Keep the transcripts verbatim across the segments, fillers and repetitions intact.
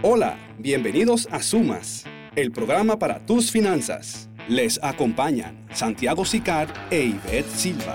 Hola, bienvenidos a Sumas, el programa para tus finanzas. El programa para tus finanzas. Les acompañan Santiago Sicard e Ivette Silva.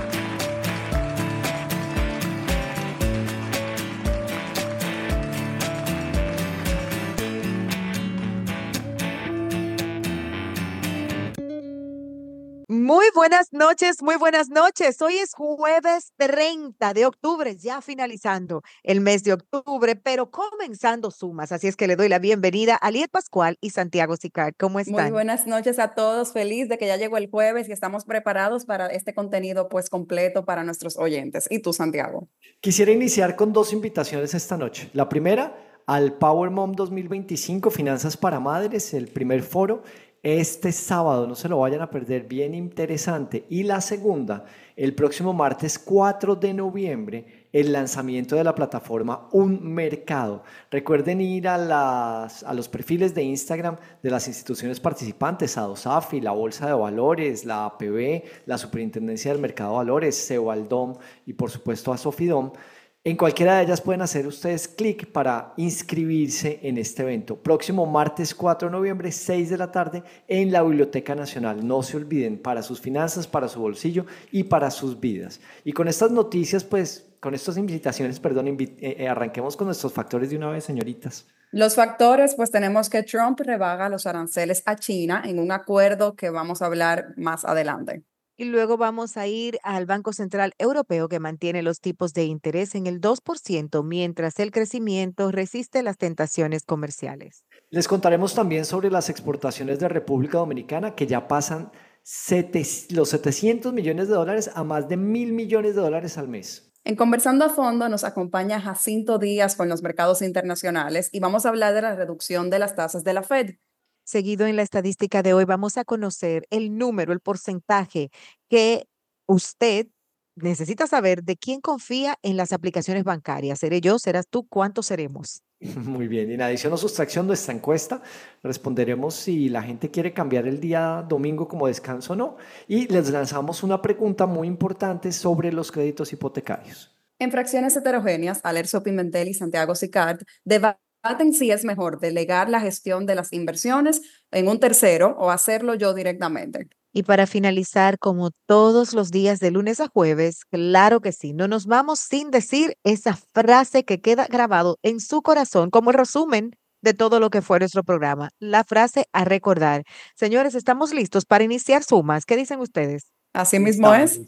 Muy buenas noches, muy buenas noches. Hoy es jueves treinta de octubre, ya finalizando el mes de octubre, pero comenzando Sumas. Así es que le doy la bienvenida a Liet Pascual y Santiago Sicard. ¿Cómo están? Muy buenas noches a todos. Feliz de que ya llegó el jueves y estamos preparados para este contenido pues completo para nuestros oyentes. ¿Y tú, Santiago? Quisiera iniciar con dos invitaciones esta noche. La primera, al Power Mom dos mil veinticinco, Finanzas para Madres, el primer foro. Este sábado, no se lo vayan a perder, bien interesante. Y la segunda, el próximo martes cuatro de noviembre, el lanzamiento de la plataforma Un Mercado. Recuerden ir a, las, a los perfiles de Instagram de las instituciones participantes, a ADOSAFI, la Bolsa de Valores, la A P B, la Superintendencia del Mercado de Valores, Cebaldom y por supuesto a Sofidom. En cualquiera de ellas pueden hacer ustedes clic para inscribirse en este evento. Próximo martes cuatro de noviembre, seis de la tarde, en la Biblioteca Nacional. No se olviden, para sus finanzas, para su bolsillo y para sus vidas. Y con estas noticias, pues, con estas invitaciones, perdón, invi- eh, arranquemos con nuestros factores de una vez, señoritas. Los factores, pues tenemos que Trump rebaja los aranceles a China en un acuerdo que vamos a hablar más adelante. Y luego vamos a ir al Banco Central Europeo, que mantiene los tipos de interés en el dos por ciento, mientras el crecimiento resiste las tentaciones comerciales. Les contaremos también sobre las exportaciones de República Dominicana, que ya pasan sete, los setecientos millones de dólares a más de mil millones de dólares al mes. En Conversando a Fondo nos acompaña Jacinto Díaz con los mercados internacionales y vamos a hablar de la reducción de las tasas de la Fed. Seguido en la estadística de hoy, vamos a conocer el número, el porcentaje que usted necesita saber de quién confía en las aplicaciones bancarias. ¿Seré yo? ¿Serás tú? ¿Cuántos seremos? Muy bien, y en adición o sustracción de esta encuesta, responderemos si la gente quiere cambiar el día domingo como descanso o no. Y les lanzamos una pregunta muy importante sobre los créditos hipotecarios. En Fracciones Heterogéneas, Alerzo Pimentel y Santiago Sicard debaten si es mejor delegar la gestión de las inversiones en un tercero o hacerlo yo directamente. Y para finalizar, como todos los días de lunes a jueves, claro que sí, no nos vamos sin decir esa frase que queda grabado en su corazón como el resumen de todo lo que fue nuestro programa, la frase a recordar. Señores, estamos listos para iniciar Sumas. ¿Qué dicen ustedes? Así mismo es.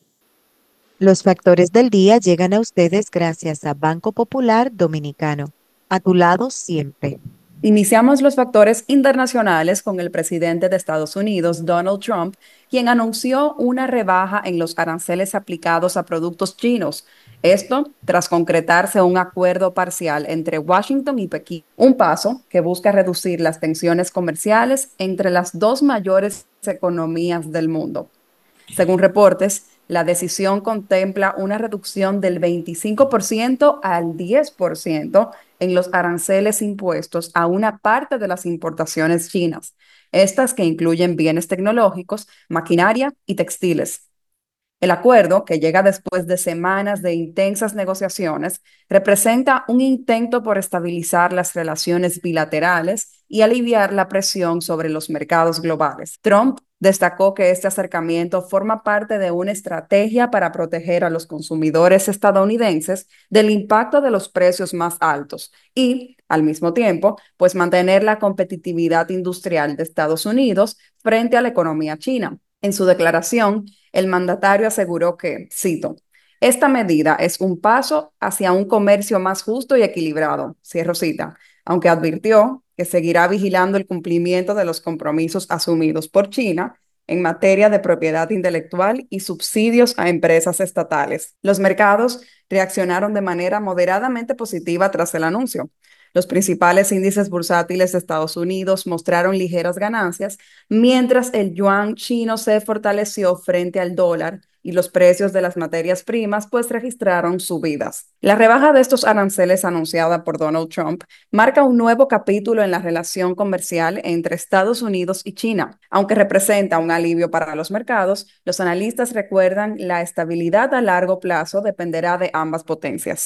Los factores del día llegan a ustedes gracias a Banco Popular Dominicano. A tu lado siempre. Iniciamos los factores internacionales con el presidente de Estados Unidos, Donald Trump, quien anunció una rebaja en los aranceles aplicados a productos chinos. Esto tras concretarse un acuerdo parcial entre Washington y Pekín, un paso que busca reducir las tensiones comerciales entre las dos mayores economías del mundo. Según reportes, la decisión contempla una reducción del veinticinco por ciento al diez por ciento en los aranceles impuestos a una parte de las importaciones chinas, estas que incluyen bienes tecnológicos, maquinaria y textiles. El acuerdo, que llega después de semanas de intensas negociaciones, representa un intento por estabilizar las relaciones bilaterales y aliviar la presión sobre los mercados globales. Trump destacó que este acercamiento forma parte de una estrategia para proteger a los consumidores estadounidenses del impacto de los precios más altos y, al mismo tiempo, pues mantener la competitividad industrial de Estados Unidos frente a la economía china. En su declaración, el mandatario aseguró que, cito, esta medida es un paso hacia un comercio más justo y equilibrado, cierro cita, aunque advirtió que seguirá vigilando el cumplimiento de los compromisos asumidos por China en materia de propiedad intelectual y subsidios a empresas estatales. Los mercados reaccionaron de manera moderadamente positiva tras el anuncio. Los principales índices bursátiles de Estados Unidos mostraron ligeras ganancias, mientras el yuan chino se fortaleció frente al dólar y los precios de las materias primas pues registraron subidas. La rebaja de estos aranceles anunciada por Donald Trump marca un nuevo capítulo en la relación comercial entre Estados Unidos y China. Aunque representa un alivio para los mercados, los analistas recuerdan la estabilidad a largo plazo dependerá de ambas potencias.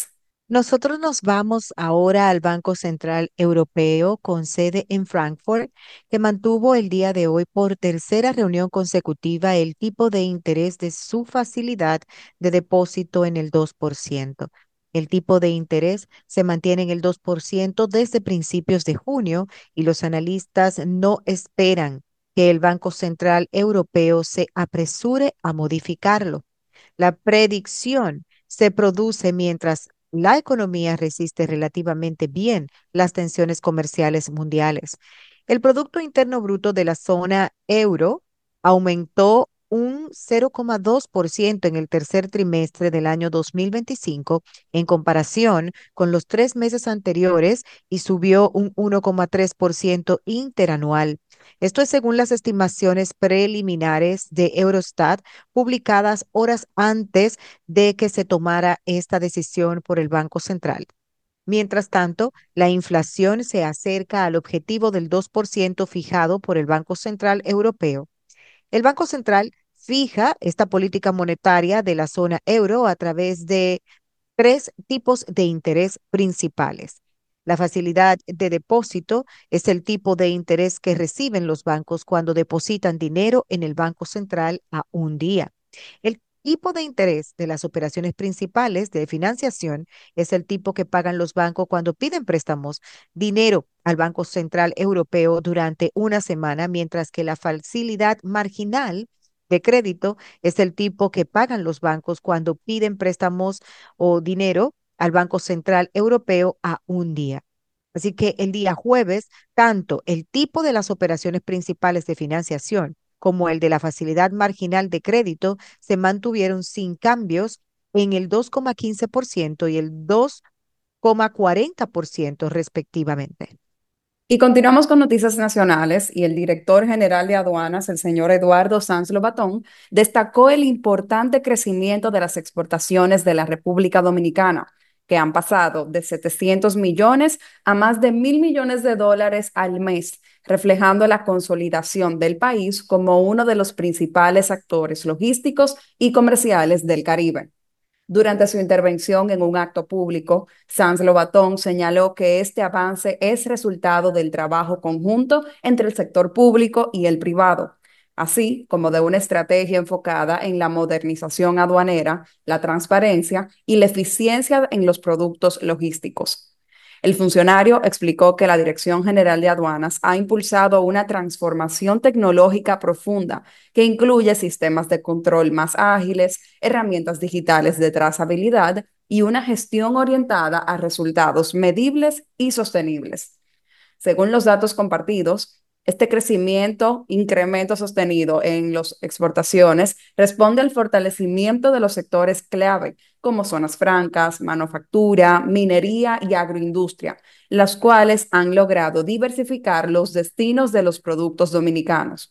Nosotros nos vamos ahora al Banco Central Europeo con sede en Frankfurt, que mantuvo el día de hoy por tercera reunión consecutiva el tipo de interés de su facilidad de depósito en el dos por ciento. El tipo de interés se mantiene en el dos por ciento desde principios de junio y los analistas no esperan que el Banco Central Europeo se apresure a modificarlo. La predicción se produce mientras la economía resiste relativamente bien las tensiones comerciales mundiales. El Producto Interno Bruto de la zona euro aumentó un cero coma dos por ciento en el tercer trimestre del año dos mil veinticinco en comparación con los tres meses anteriores y subió un uno coma tres por ciento interanual. Esto es según las estimaciones preliminares de Eurostat publicadas horas antes de que se tomara esta decisión por el Banco Central. Mientras tanto, la inflación se acerca al objetivo del dos por ciento fijado por el Banco Central Europeo. El Banco Central fija esta política monetaria de la zona euro a través de tres tipos de interés principales. La facilidad de depósito es el tipo de interés que reciben los bancos cuando depositan dinero en el Banco Central a un día. El tipo de interés de las operaciones principales de financiación es el tipo que pagan los bancos cuando piden préstamos, dinero al Banco Central Europeo durante una semana, mientras que la facilidad marginal de crédito es el tipo que pagan los bancos cuando piden préstamos o dinero al Banco Central Europeo a un día. Así que el día jueves, tanto el tipo de las operaciones principales de financiación como el de la facilidad marginal de crédito se mantuvieron sin cambios en el dos coma quince por ciento y el dos coma cuarenta por ciento respectivamente. Y continuamos con noticias nacionales y el director general de aduanas, el señor Eduardo Sanz Lobatón, destacó el importante crecimiento de las exportaciones de la República Dominicana, que han pasado de setecientos millones a más de mil millones de dólares al mes, reflejando la consolidación del país como uno de los principales actores logísticos y comerciales del Caribe. Durante su intervención en un acto público, Sanz Lobatón señaló que este avance es resultado del trabajo conjunto entre el sector público y el privado, así como de una estrategia enfocada en la modernización aduanera, la transparencia y la eficiencia en los productos logísticos. El funcionario explicó que la Dirección General de Aduanas ha impulsado una transformación tecnológica profunda que incluye sistemas de control más ágiles, herramientas digitales de trazabilidad y una gestión orientada a resultados medibles y sostenibles. Según los datos compartidos, este crecimiento, incremento sostenido en las exportaciones responde al fortalecimiento de los sectores clave, como zonas francas, manufactura, minería y agroindustria, las cuales han logrado diversificar los destinos de los productos dominicanos.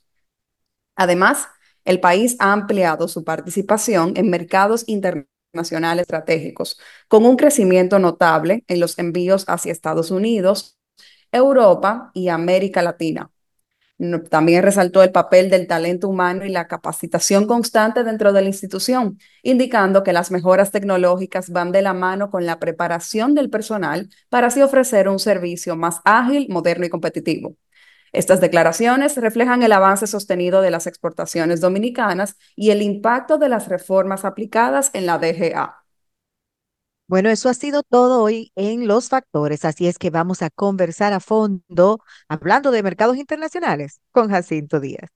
Además, el país ha ampliado su participación en mercados internacionales estratégicos, con un crecimiento notable en los envíos hacia Estados Unidos, Europa y América Latina. También resaltó el papel del talento humano y la capacitación constante dentro de la institución, indicando que las mejoras tecnológicas van de la mano con la preparación del personal para así ofrecer un servicio más ágil, moderno y competitivo. Estas declaraciones reflejan el avance sostenido de las exportaciones dominicanas y el impacto de las reformas aplicadas en la D G A. Bueno, eso ha sido todo hoy en Los Factores, así es que vamos a conversar a fondo, hablando de mercados internacionales, con Jacinto Díaz.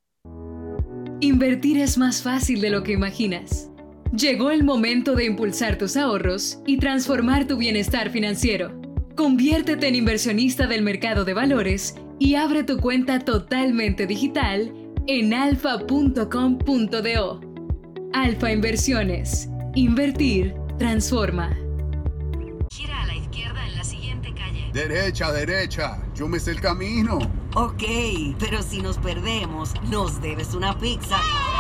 Invertir es más fácil de lo que imaginas. Llegó el momento de impulsar tus ahorros y transformar tu bienestar financiero. Conviértete en inversionista del mercado de valores y abre tu cuenta totalmente digital en alfa punto com punto do. Alfa Inversiones. Invertir transforma. Gira a la izquierda en la siguiente calle. Derecha, derecha. Yo me sé el camino. Ok, pero si nos perdemos, nos debes una pizza.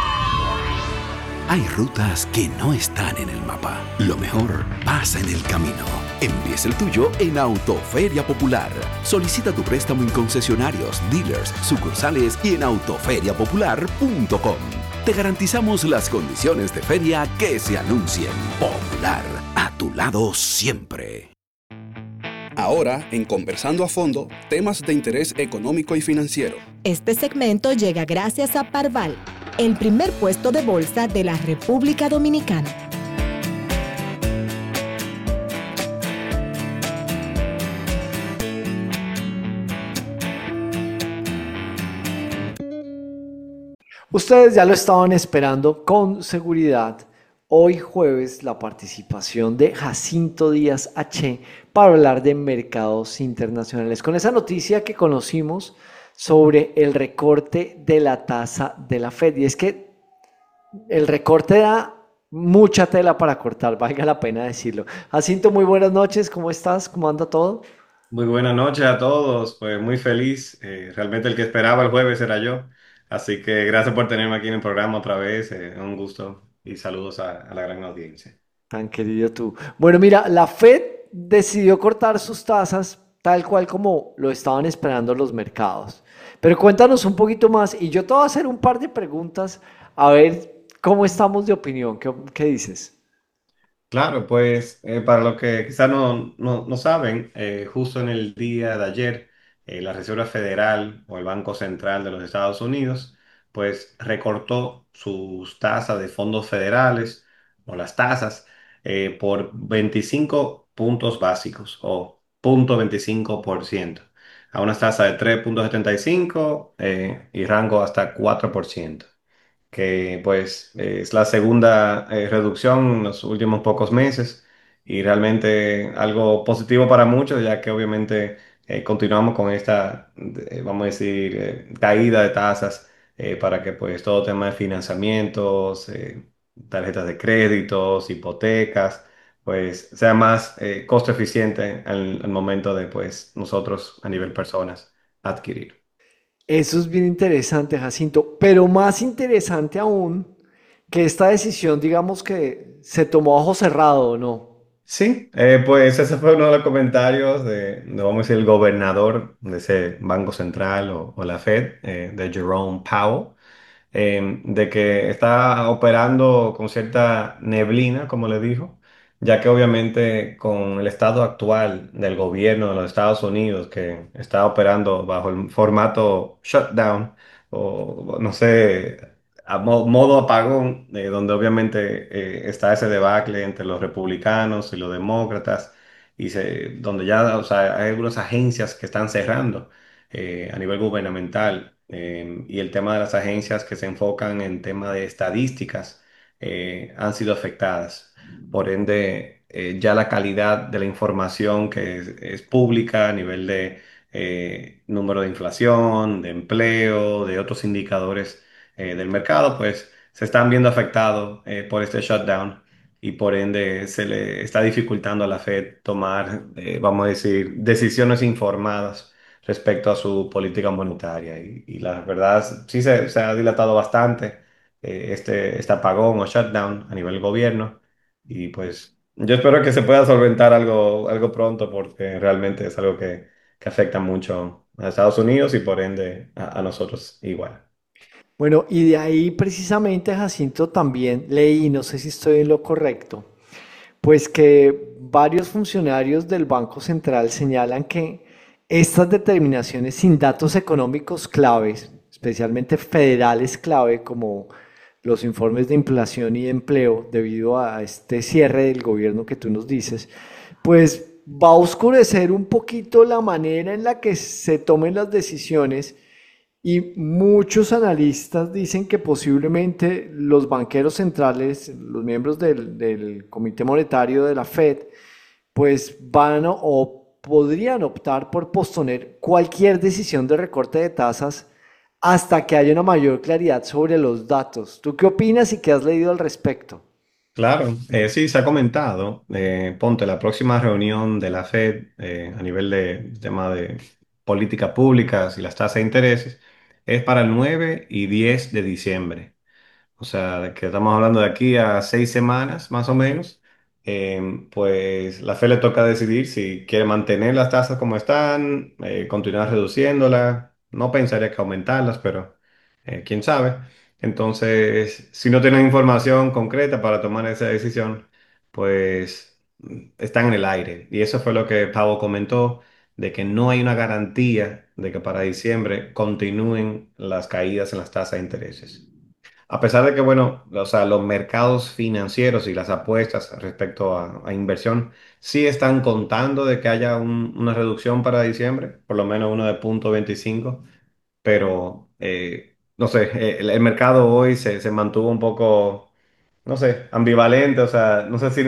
Hay rutas que no están en el mapa. Lo mejor pasa en el camino. Empieza el tuyo en Autoferia Popular. Solicita tu préstamo en concesionarios, dealers, sucursales y en autoferia popular punto com. Te garantizamos las condiciones de feria que se anuncien. Popular, a tu tu lado siempre. Ahora, en Conversando a Fondo, temas de interés económico y financiero. Este segmento llega gracias a Parval, el primer puesto de bolsa de la República Dominicana. Ustedes ya lo estaban esperando con seguridad. Hoy jueves la participación de Jacinto Díaz H para hablar de mercados internacionales. Con esa noticia que conocimos sobre el recorte de la tasa de la Fed. Y es que el recorte da mucha tela para cortar, valga la pena decirlo. Jacinto, muy buenas noches. ¿Cómo estás? ¿Cómo anda todo? Muy buenas noches a todos, pues muy feliz. Eh, realmente el que esperaba el jueves era yo. Así que gracias por tenerme aquí en el programa otra vez. Eh, un gusto y saludos a, a la gran audiencia. Tan querido tú. Bueno, mira, la Fed decidió cortar sus tasas tal cual como lo estaban esperando los mercados. Pero cuéntanos un poquito más y yo te voy a hacer un par de preguntas a ver cómo estamos de opinión. ¿Qué, qué dices? Claro, pues eh, para los que quizás no, no, no saben, eh, justo en el día de ayer, eh, la Reserva Federal o el Banco Central de los Estados Unidos, pues recortó sus tasas de fondos federales o las tasas eh, por veinticinco puntos básicos o punto veinticinco por ciento a una tasa de tres punto setenta y cinco eh, y rango hasta cuatro por ciento, que pues eh, es la segunda eh, reducción en los últimos pocos meses y realmente algo positivo para muchos, ya que obviamente eh, continuamos con esta, eh, vamos a decir, eh, caída de tasas eh, para que pues todo tema de financiamientos, eh, tarjetas de créditos, hipotecas, pues sea más eh, costo eficiente al, al momento de pues nosotros a nivel personas adquirir. Eso es bien interesante, Jacinto, pero más interesante aún que esta decisión, digamos que se tomó a ojo cerrado, ¿o no? Sí, eh, pues ese fue uno de los comentarios de, de, vamos a decir, el gobernador de ese Banco Central o, o la Fed, eh, de Jerome Powell, eh, de que está operando con cierta neblina, como le dijo, ya que obviamente con el estado actual del gobierno de los Estados Unidos, que está operando bajo el formato shutdown, o no sé, a mo- modo apagón, eh, donde obviamente eh, está ese debacle entre los republicanos y los demócratas, y se, donde ya, o sea, hay algunas agencias que están cerrando eh, a nivel gubernamental, eh, y el tema de las agencias que se enfocan en tema de estadísticas eh, han sido afectadas. Por ende, eh, ya la calidad de la información que es, es pública a nivel de eh, número de inflación, de empleo, de otros indicadores eh, del mercado, pues se están viendo afectados eh, por este shutdown y por ende se le está dificultando a la Fed tomar, eh, vamos a decir, decisiones informadas respecto a su política monetaria. Y, y la verdad, sí se, se ha dilatado bastante eh, este, este apagón o shutdown a nivel gobierno. Y pues yo espero que se pueda solventar algo, algo pronto porque realmente es algo que, que afecta mucho a Estados Unidos y por ende a, a nosotros igual. Bueno, y de ahí precisamente, Jacinto, también leí, no sé si estoy en lo correcto, pues que varios funcionarios del Banco Central señalan que estas determinaciones sin datos económicos claves, especialmente federales clave, como los informes de inflación y empleo, debido a este cierre del gobierno que tú nos dices, pues va a oscurecer un poquito la manera en la que se tomen las decisiones y muchos analistas dicen que posiblemente los banqueros centrales, los miembros del, del Comité Monetario de la Fed, pues van a, o podrían optar por posponer cualquier decisión de recorte de tasas hasta que haya una mayor claridad sobre los datos. ¿Tú qué opinas y qué has leído al respecto? Claro, eh, sí, se ha comentado. Eh, ponte la próxima reunión de la Fed eh, a nivel de tema de políticas públicas y las tasas de intereses es para el nueve y diez de diciembre. O sea, de que estamos hablando de aquí a seis semanas más o menos. Eh, pues la Fed le toca decidir si quiere mantener las tasas como están, eh, continuar reduciéndolas. No pensaría que aumentarlas, pero eh, quién sabe. Entonces, si no tienen información concreta para tomar esa decisión, pues están en el aire. Y eso fue lo que Powell comentó, de que no hay una garantía de que para diciembre continúen las caídas en las tasas de intereses. A pesar de que, bueno, o sea, los mercados financieros y las apuestas respecto a, a inversión sí están contando de que haya un- una reducción para diciembre, por lo menos uno de punto veinticinco, pero eh, no sé, eh, el, el mercado hoy se, se mantuvo un poco, no sé, ambivalente, o sea, no sé si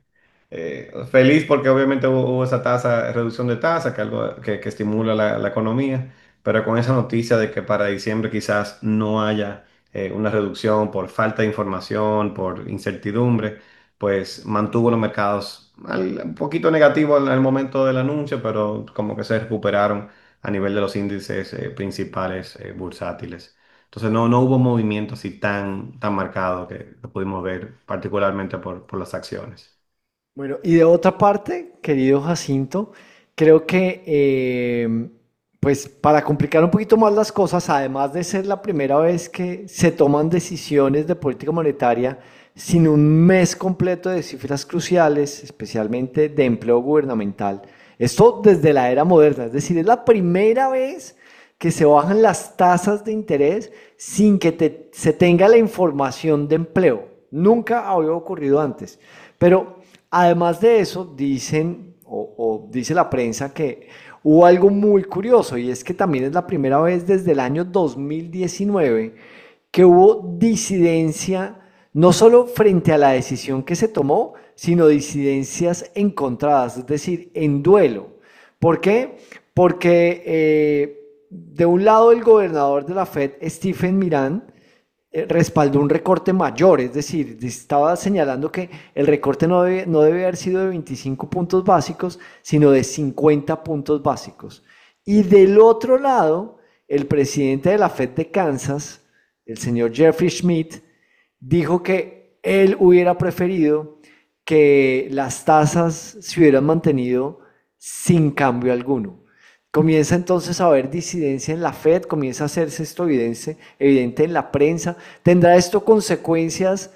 eh, feliz porque obviamente hubo, hubo esa tasa, reducción de tasa, que algo que, que estimula la, la economía, pero con esa noticia de que para diciembre quizás no haya eh, una reducción por falta de información, por incertidumbre, pues mantuvo los mercados al- un poquito negativos al, al momento del anuncio, pero como que se recuperaron a nivel de los índices eh, principales eh, bursátiles. Entonces no, no hubo movimiento así tan, tan marcado que, que pudimos ver, particularmente por, por las acciones. Bueno, y de otra parte, querido Jacinto, creo que, eh, pues para complicar un poquito más las cosas, además de ser la primera vez que se toman decisiones de política monetaria sin un mes completo de cifras cruciales, especialmente de empleo gubernamental, esto desde la era moderna, es decir, es la primera vez que se bajan las tasas de interés sin que te- se tenga la información de empleo. Nunca había ocurrido antes. Pero además de eso, dicen, o, o dice la prensa, que hubo algo muy curioso y es que también es la primera vez desde el año dos mil diecinueve que hubo disidencia, no solo frente a la decisión que se tomó, sino disidencias encontradas, es decir, en duelo. ¿Por qué? Porque eh, de un lado el gobernador de la Fed, Stephen Miran, eh, respaldó un recorte mayor, es decir, estaba señalando que el recorte no debe, no debe haber sido de veinticinco puntos básicos, sino de cincuenta puntos básicos. Y del otro lado, el presidente de la Fed de Kansas, el señor Jeffrey Schmidt, dijo que él hubiera preferido que las tasas se hubieran mantenido sin cambio alguno. Comienza entonces a haber disidencia en la Fed, comienza a hacerse esto evidente, evidente en la prensa. ¿Tendrá esto consecuencias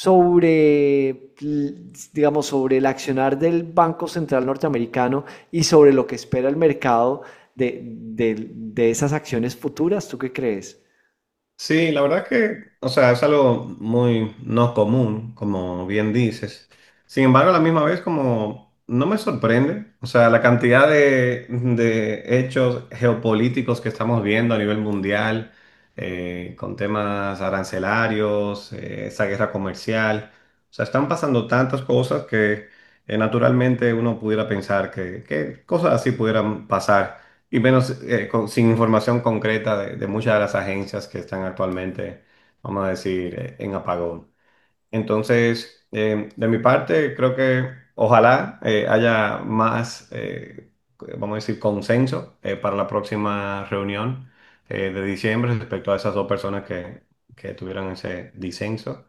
sobre, digamos, sobre el accionar del Banco Central norteamericano y sobre lo que espera el mercado de, de, de esas acciones futuras? ¿Tú qué crees? Sí, la verdad que, o sea, es algo muy no común, como bien dices. Sin embargo, a la misma vez, como no me sorprende, o sea, la cantidad de, de hechos geopolíticos que estamos viendo a nivel mundial, eh, con temas arancelarios, eh, esa guerra comercial, o sea, están pasando tantas cosas que eh, naturalmente uno pudiera pensar que, que cosas así pudieran pasar y menos eh, con- sin información concreta de, de muchas de las agencias que están actualmente, vamos a decir, eh, en apagón. Entonces, eh, de mi parte, creo que ojalá eh, haya más, eh, vamos a decir, consenso eh, para la próxima reunión eh, de diciembre respecto a esas dos personas que, que tuvieron ese disenso.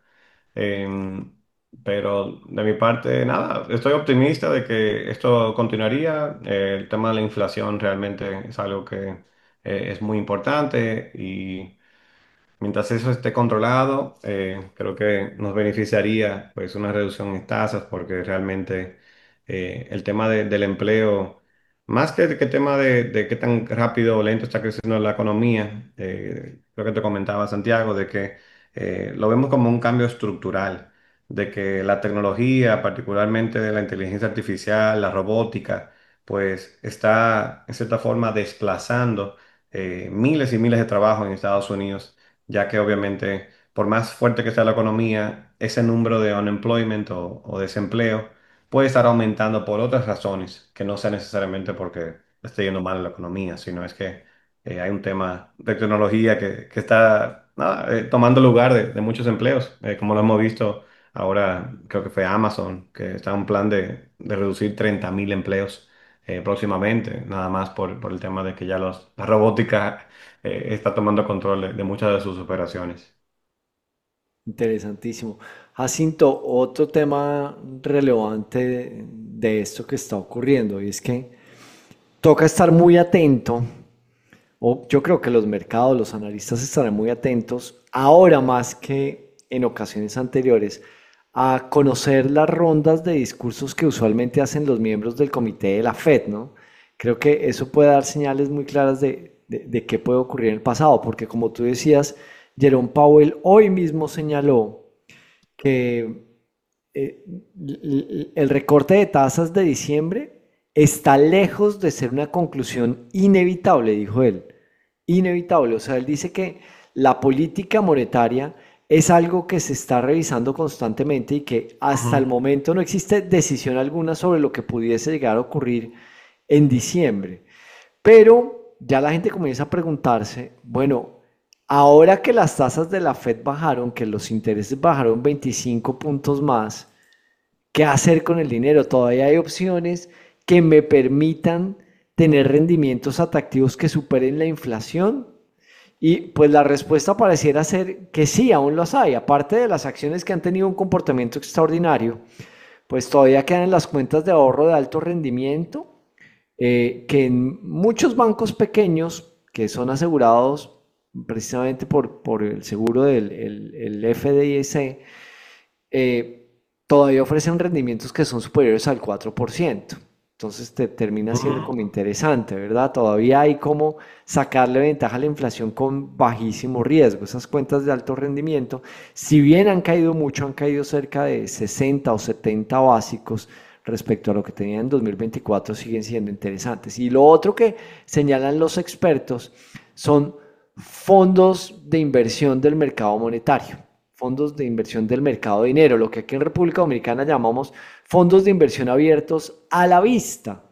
Em, pero de mi parte, nada, estoy optimista de que esto continuaría. Eh, el tema de la inflación realmente es algo que eh, es muy importante y mientras eso esté controlado, eh, creo que nos beneficiaría pues una reducción en tasas porque realmente eh, el tema de- del empleo, más que que el tema de, de qué tan rápido o lento está creciendo la economía, eh, creo que te comentaba Santiago, de que eh, lo vemos como un cambio estructural, de que la tecnología, particularmente de la inteligencia artificial, la robótica, pues está en cierta forma desplazando eh, miles y miles de trabajos en Estados Unidos ya que obviamente por más fuerte que sea la economía, ese número de unemployment o, o desempleo puede estar aumentando por otras razones, que no sea necesariamente porque esté yendo mal la economía, sino es que eh, hay un tema de tecnología que, que está nada, eh, tomando lugar de, de muchos empleos, eh, como lo hemos visto ahora, creo que fue Amazon, que está en un plan de, de reducir treinta mil empleos eh, próximamente, nada más por, por el tema de que ya los, la robótica eh, está tomando control de, de muchas de sus operaciones. Interesantísimo. Jacinto, otro tema relevante de esto que está ocurriendo y es que toca estar muy atento, o yo creo que los mercados, los analistas estarán muy atentos, ahora más que en ocasiones anteriores, a conocer las rondas de discursos que usualmente hacen los miembros del comité de la Fed, ¿no? Creo que eso puede dar señales muy claras de, de, de qué puede ocurrir en el pasado, porque como tú decías, Jerome Powell hoy mismo señaló que eh, el recorte de tasas de diciembre está lejos de ser una conclusión inevitable, dijo él. Inevitable. O sea, él dice que la política monetaria es algo que se está revisando constantemente y que hasta el Ujú. momento no existe decisión alguna sobre lo que pudiese llegar a ocurrir en diciembre. Pero ya la gente comienza a preguntarse, bueno, ahora que las tasas de la Fed bajaron, que los intereses bajaron veinticinco puntos más, ¿qué hacer con el dinero? Todavía hay opciones que me permitan tener rendimientos atractivos que superen la inflación. Y pues la respuesta pareciera ser que sí, aún los hay. Aparte de las acciones que han tenido un comportamiento extraordinario, pues todavía quedan las cuentas de ahorro de alto rendimiento, eh, que en muchos bancos pequeños que son asegurados precisamente por, por el seguro del el, el F D I C, eh, todavía ofrecen rendimientos que son superiores al cuatro por ciento. Entonces te termina siendo como Ujú. interesante, ¿verdad? Todavía hay como sacarle ventaja a la inflación con bajísimo riesgo. Esas cuentas de alto rendimiento, si bien han caído mucho, han caído cerca de sesenta o setenta básicos respecto a lo que tenían en dos mil veinticuatro, siguen siendo interesantes. Y lo otro que señalan los expertos son fondos de inversión del mercado monetario, fondos de inversión del mercado de dinero, lo que aquí en República Dominicana llamamos fondos de inversión abiertos a la vista,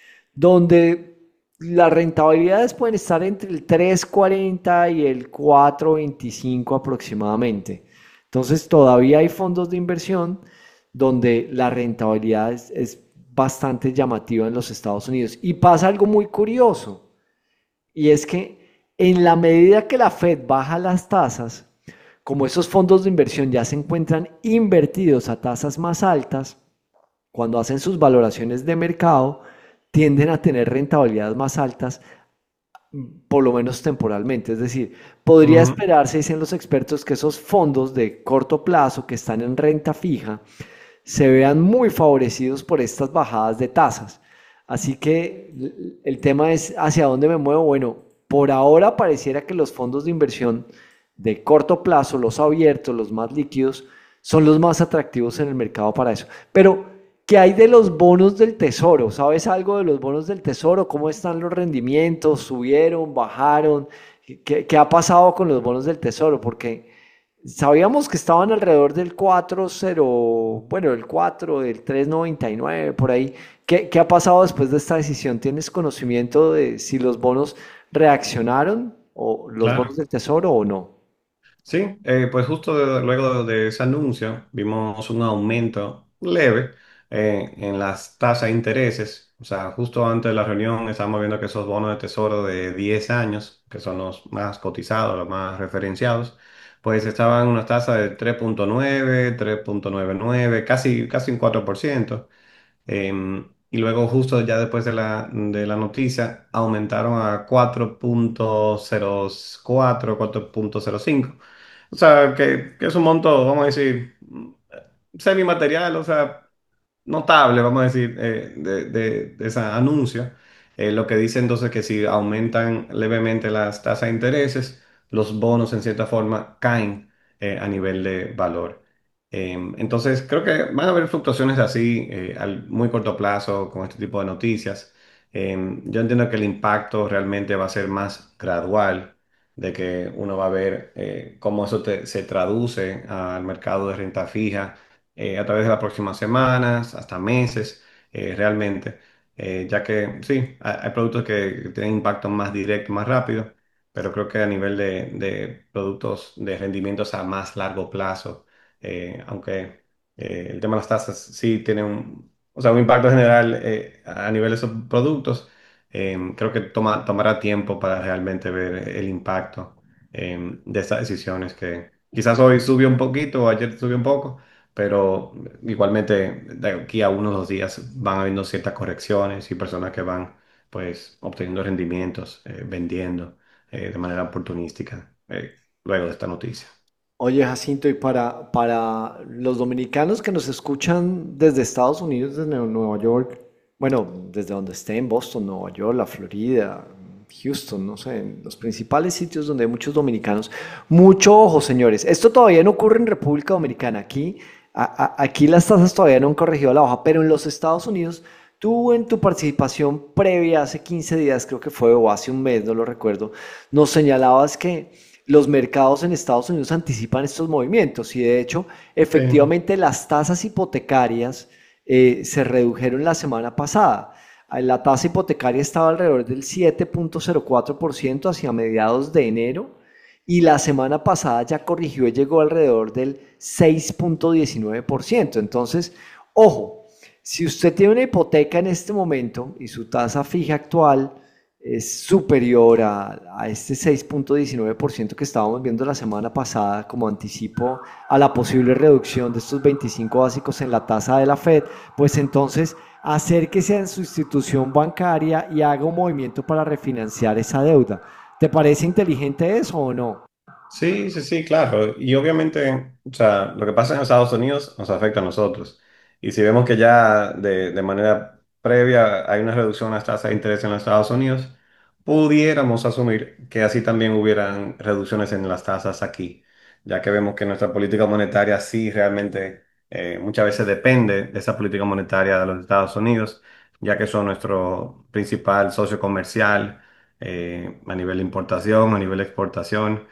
donde las rentabilidades pueden estar entre el tres coma cuarenta y el cuatro coma veinticinco aproximadamente. Entonces todavía hay fondos de inversión donde la rentabilidad es, es bastante llamativa en los Estados Unidos. Y pasa algo muy curioso, y es que en la medida que la Fed baja las tasas, como esos fondos de inversión ya se encuentran invertidos a tasas más altas, cuando hacen sus valoraciones de mercado, tienden a tener rentabilidades más altas, por lo menos temporalmente. Es decir, podría Ujú. esperarse, dicen los expertos, que esos fondos de corto plazo que están en renta fija se vean muy favorecidos por estas bajadas de tasas. Así que el tema es hacia dónde me muevo. Bueno, por ahora pareciera que los fondos de inversión de corto plazo, los abiertos, los más líquidos, son los más atractivos en el mercado para eso. Pero, ¿qué hay de los bonos del tesoro? ¿Sabes algo de los bonos del tesoro? ¿Cómo están los rendimientos? ¿Subieron? ¿Bajaron? ¿Qué, qué ha pasado con los bonos del tesoro? Porque sabíamos que estaban alrededor del cuatro cero, bueno, el cuatro, del tres noventa y nueve, por ahí. ¿Qué, qué ha pasado después de esta decisión? ¿Tienes conocimiento de si los bonos reaccionaron o los bonos Claro. del tesoro o no? Sí, eh, pues justo de- luego de ese anuncio vimos un aumento leve eh, en las tasas de intereses. O sea, justo antes de la reunión estábamos viendo que esos bonos de tesoro de diez años, que son los más cotizados, los más referenciados, pues estaban en una tasa de tres punto nueve, tres punto noventa y nueve, casi, casi un cuatro por ciento. Em, y luego justo ya después de la, de la noticia aumentaron a cuatro punto cero cuatro, cuatro punto cero cinco. O sea, que, que es un monto, vamos a decir, mm, semimaterial, o sea, notable, vamos a decir, eh, de, de- de ese anuncio. Eh, lo que dice entonces que si aumentan levemente las tasas de intereses, los bonos en cierta forma caen eh, a nivel de valor. Em, entonces, creo que van a haber fluctuaciones así eh, al muy corto plazo con este tipo de noticias. Em, yo entiendo que el impacto realmente va a ser más gradual, de que uno va a ver eh, cómo eso te- se traduce al mercado de renta fija eh, a través de las próximas semanas, hasta meses, eh, realmente, eh, ya que sí, hay, hay productos que tienen impacto más directo, más rápido, pero creo que a nivel de, de productos de rendimientos a más largo plazo, eh, aunque eh, el tema de las tasas sí tiene un, o sea, un impacto general eh, a nivel de esos productos, eh, creo que toma, tomará tiempo para realmente ver el impacto eh, de estas decisiones que quizás hoy subió un poquito o ayer subió un poco, pero igualmente de aquí a unos dos días van habiendo ciertas correcciones y personas que van pues obteniendo rendimientos, eh, vendiendo eh, de manera oportunística eh, luego de esta noticia. Oye, Jacinto, y para, para los dominicanos que nos escuchan desde Estados Unidos, desde Nueva York, bueno, desde donde estén, Boston, Nueva York, la Florida, Houston, no sé, en los principales sitios donde hay muchos dominicanos, mucho ojo, señores, esto todavía no ocurre en República Dominicana, aquí, a- a- aquí las tasas todavía no han corregido a la baja, pero en los Estados Unidos, tú en tu participación previa hace quince días, creo que fue, o hace un mes, no lo recuerdo, nos señalabas que los mercados en Estados Unidos anticipan estos movimientos y de hecho, Sí. efectivamente las tasas hipotecarias eh, se redujeron la semana pasada. Ah, La tasa hipotecaria estaba alrededor del siete punto cero cuatro por ciento hacia mediados de enero y la semana pasada ya corrigió y llegó alrededor del seis punto diecinueve por ciento. Entonces, ojo, si usted tiene una hipoteca en este momento y su tasa fija actual es superior a, a este seis punto diecinueve por ciento que estábamos viendo la semana pasada como anticipo a la posible reducción de estos veinticinco básicos en la tasa de la Fed, pues entonces acérquese a su institución bancaria y haga un movimiento para refinanciar esa deuda. ¿Te parece inteligente eso o no? Sí, sí, sí, claro. Y obviamente, o sea, lo que pasa en Estados Unidos nos afecta a nosotros. Y si vemos que ya de, de manera previa hay una reducción en las tasas de interés en los Estados Unidos, pudiéramos asumir que así también hubieran reducciones en las tasas aquí, ya que vemos que nuestra política monetaria sí realmente eh, muchas veces depende de esa política monetaria de los Estados Unidos, ya que son nuestro principal socio comercial eh, a nivel de importación, a nivel de exportación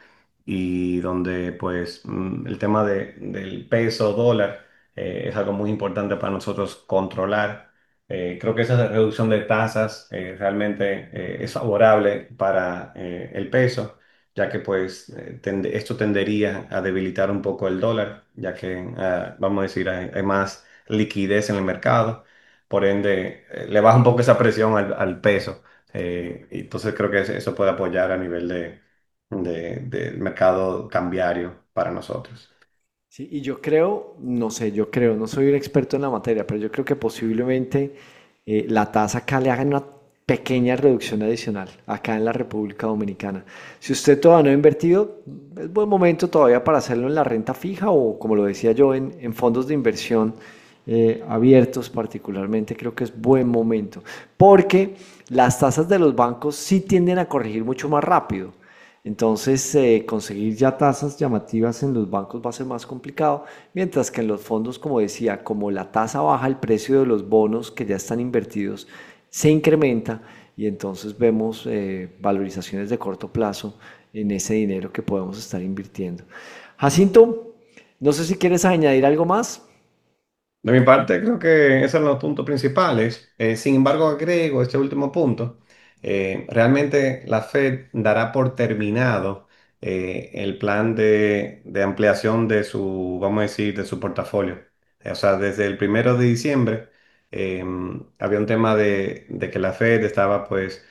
y donde pues mm, el tema de- del peso dólar eh, es algo muy importante para nosotros controlar. Eh, creo que esa reducción de tasas eh, realmente eh, es favorable para eh, el peso, ya que pues eh, tende- esto tendería a debilitar un poco el dólar, ya que ah, vamos a decir hay, hay más liquidez en el mercado, por ende eh, le baja un poco esa presión al, al peso. Eh, y entonces creo que eso puede apoyar a nivel de de- del mercado cambiario para nosotros. Sí, y yo creo, no sé, yo creo, no soy un experto en la materia, pero yo creo que posiblemente eh, la tasa acá le hagan una pequeña reducción adicional, acá en la República Dominicana. Si usted todavía no ha invertido, es buen momento todavía para hacerlo en la renta fija o, como lo decía yo, en, en fondos de inversión eh, abiertos particularmente, creo que es buen momento, porque las tasas de los bancos sí tienden a corregir mucho más rápido. Entonces, eh, conseguir ya tasas llamativas en los bancos va a ser más complicado, mientras que en los fondos, como decía, como la tasa baja, el precio de los bonos que ya están invertidos se incrementa y entonces vemos eh, valorizaciones de corto plazo en ese dinero que podemos estar invirtiendo. Jacinto, no sé si quieres añadir algo más. De mi parte, creo que esos son los puntos principales. Eh, sin embargo, agrego este último punto. Eh, realmente la Fed dará por terminado eh, el plan de, de ampliación de su, vamos a decir, de su portafolio. Eh, O sea, desde el primero de diciembre eh, había un tema de, de que la Fed estaba pues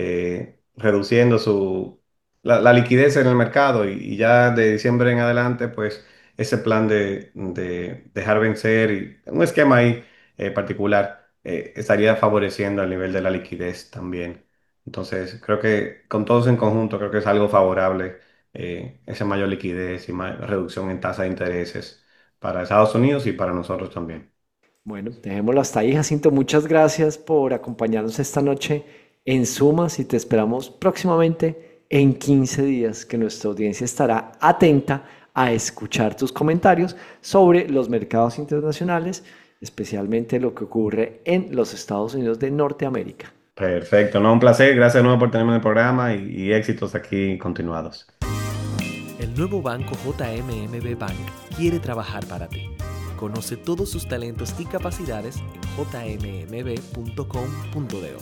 eh, reduciendo su, la, la liquidez en el mercado y, y ya de diciembre en adelante pues ese plan de, de dejar vencer y un esquema ahí eh, particular eh, estaría favoreciendo al nivel de la liquidez también. Entonces, creo que con todos en conjunto, creo que es algo favorable eh, esa mayor liquidez y más reducción en tasa de intereses para Estados Unidos y para nosotros también. Bueno, dejémoslo hasta ahí, Jacinto. Muchas gracias por acompañarnos esta noche en Sumas y te esperamos próximamente en quince días, que nuestra audiencia estará atenta a escuchar tus comentarios sobre los mercados internacionales, especialmente lo que ocurre en los Estados Unidos de Norteamérica. Perfecto, no, un placer. Gracias de nuevo por tenerme en el programa y, y éxitos aquí continuados. El nuevo banco J M M B Bank quiere trabajar para ti. Conoce todos sus talentos y capacidades en j m m b punto com punto d o.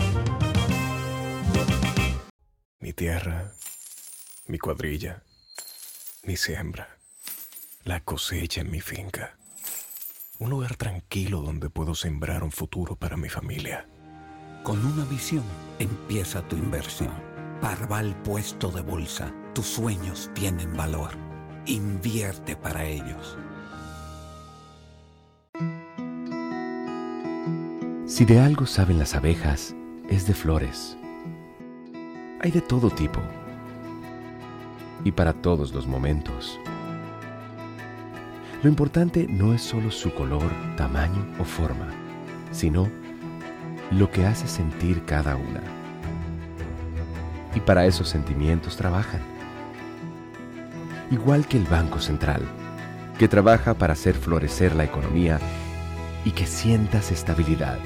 Mi tierra, mi cuadrilla, mi siembra, la cosecha en mi finca. Un lugar tranquilo donde puedo sembrar un futuro para mi familia. Con una visión empieza tu inversión. Parval Puesto de Bolsa. Tus sueños tienen valor. Invierte para ellos. Si de algo saben las abejas, es de flores. Hay de todo tipo y para todos los momentos. Lo importante no es solo su color, tamaño o forma, sino lo que hace sentir cada una. Y para esos sentimientos trabajan. Igual que el Banco Central, que trabaja para hacer florecer la economía y que sientas estabilidad.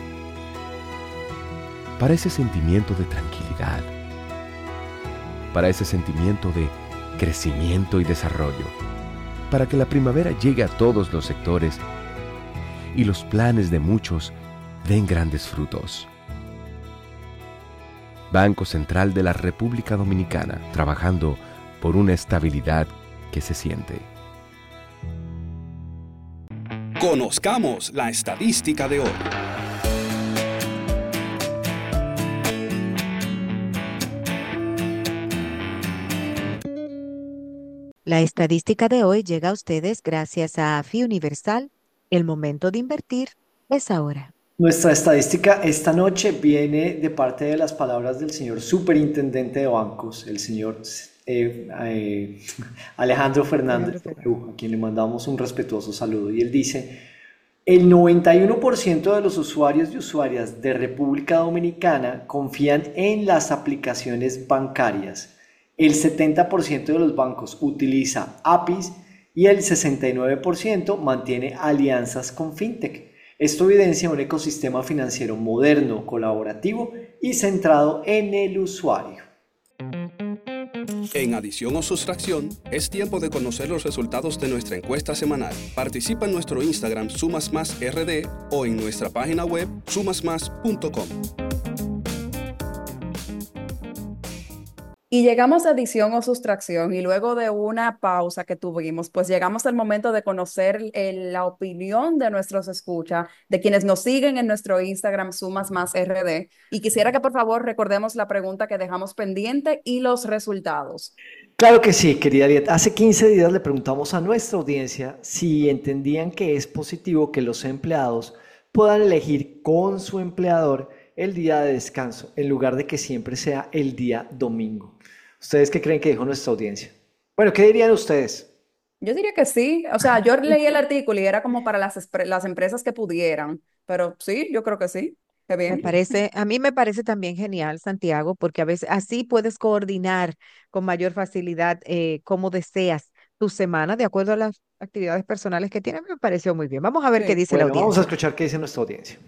Para ese sentimiento de tranquilidad. Para ese sentimiento de crecimiento y desarrollo. Para que la primavera llegue a todos los sectores y los planes de muchos den grandes frutos. Banco Central de la República Dominicana, trabajando por una estabilidad que se siente. Conozcamos la estadística de hoy. La estadística de hoy llega a ustedes gracias a AFI Universal. El momento de invertir es ahora. Nuestra estadística esta noche viene de parte de las palabras del señor superintendente de bancos, el señor eh, eh, Alejandro Fernández, a quien le mandamos un respetuoso saludo. Y él dice, el noventa y uno por ciento de los usuarios y usuarias de República Dominicana confían en las aplicaciones bancarias. El setenta por ciento de los bancos utiliza A P Is y el sesenta y nueve por ciento mantiene alianzas con FinTech. Esto evidencia un ecosistema financiero moderno, colaborativo y centrado en el usuario. En adición o sustracción, es tiempo de conocer los resultados de nuestra encuesta semanal. Participa en nuestro Instagram Sumas Más R D o en nuestra página web sumas más punto com. Y llegamos a adición o sustracción y luego de una pausa que tuvimos, pues llegamos al momento de conocer el, la opinión de nuestros escuchas, de quienes nos siguen en nuestro Instagram Sumas Más R D. Y quisiera que por favor recordemos la pregunta que dejamos pendiente y los resultados. Claro que sí, querida Ariet. Hace quince días le preguntamos a nuestra audiencia si entendían que es positivo que los empleados puedan elegir con su empleador el día de descanso, en lugar de que siempre sea el día domingo. ¿Ustedes qué creen que dijo nuestra audiencia? Bueno, ¿qué dirían ustedes? Yo diría que sí. O sea, yo leí el artículo y era como para las, las empresas que pudieran. Pero sí, yo creo que sí. Qué bien. Me parece, a mí me parece también genial, Santiago, porque a veces así puedes coordinar con mayor facilidad eh, cómo deseas tu semana de acuerdo a las actividades personales que tienes. Me pareció muy bien. Vamos a ver Sí. qué dice Bueno, la audiencia. vamos a escuchar qué dice nuestra audiencia.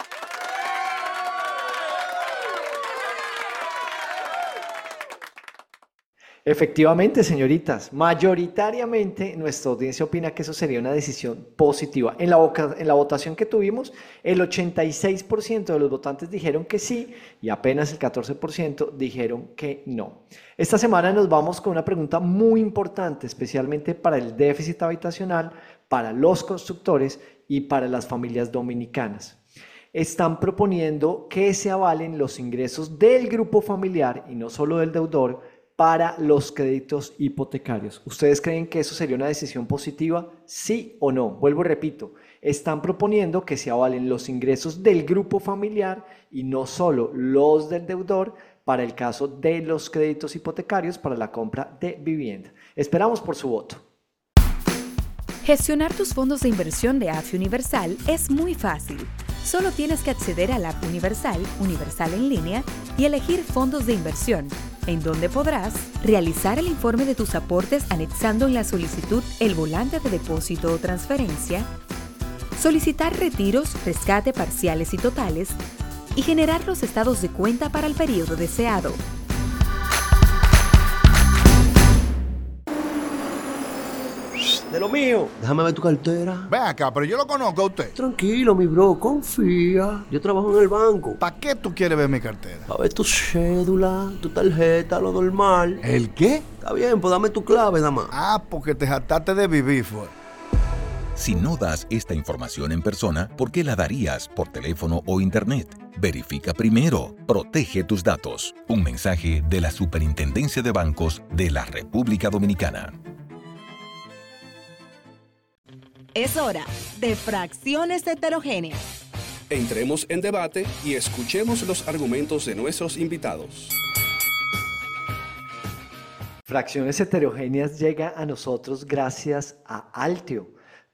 Efectivamente, señoritas, mayoritariamente nuestra audiencia opina que eso sería una decisión positiva. En la, voca- en la votación que tuvimos, el ochenta y seis por ciento de los votantes dijeron que sí y apenas el catorce por ciento dijeron que no. Esta semana nos vamos con una pregunta muy importante, especialmente para el déficit habitacional, para los constructores y para las familias dominicanas. Están proponiendo que se avalen los ingresos del grupo familiar y no solo del deudor para los créditos hipotecarios. ¿Ustedes creen que eso sería una decisión positiva? ¿Sí o no? Vuelvo y repito, están proponiendo que se avalen los ingresos del grupo familiar y no solo los del deudor para el caso de los créditos hipotecarios para la compra de vivienda. Esperamos por su voto. Gestionar tus fondos de inversión de AFI Universal es muy fácil. Solo tienes que acceder a la app Universal, Universal en línea, y elegir fondos de inversión, en donde podrás realizar el informe de tus aportes anexando en la solicitud el volante de depósito o transferencia, solicitar retiros, rescate parciales y totales, y generar los estados de cuenta para el periodo deseado. De lo mío. Déjame ver tu cartera. Ven acá, pero yo lo conozco a usted. Tranquilo, mi bro, confía. Yo trabajo en el banco. ¿Para qué tú quieres ver mi cartera? A ver tu cédula, tu tarjeta, lo normal. ¿El qué? Está bien, pues dame tu clave, nada más. Ah, porque te jactaste de vivir, fue. Si no das esta información en persona, ¿por qué la darías por teléfono o internet? Verifica primero. Protege tus datos. Un mensaje de la Superintendencia de Bancos de la República Dominicana. Es hora de fracciones heterogéneas. Entremos en debate y escuchemos los argumentos de nuestros invitados. Fracciones heterogéneas llega a nosotros gracias a Altio,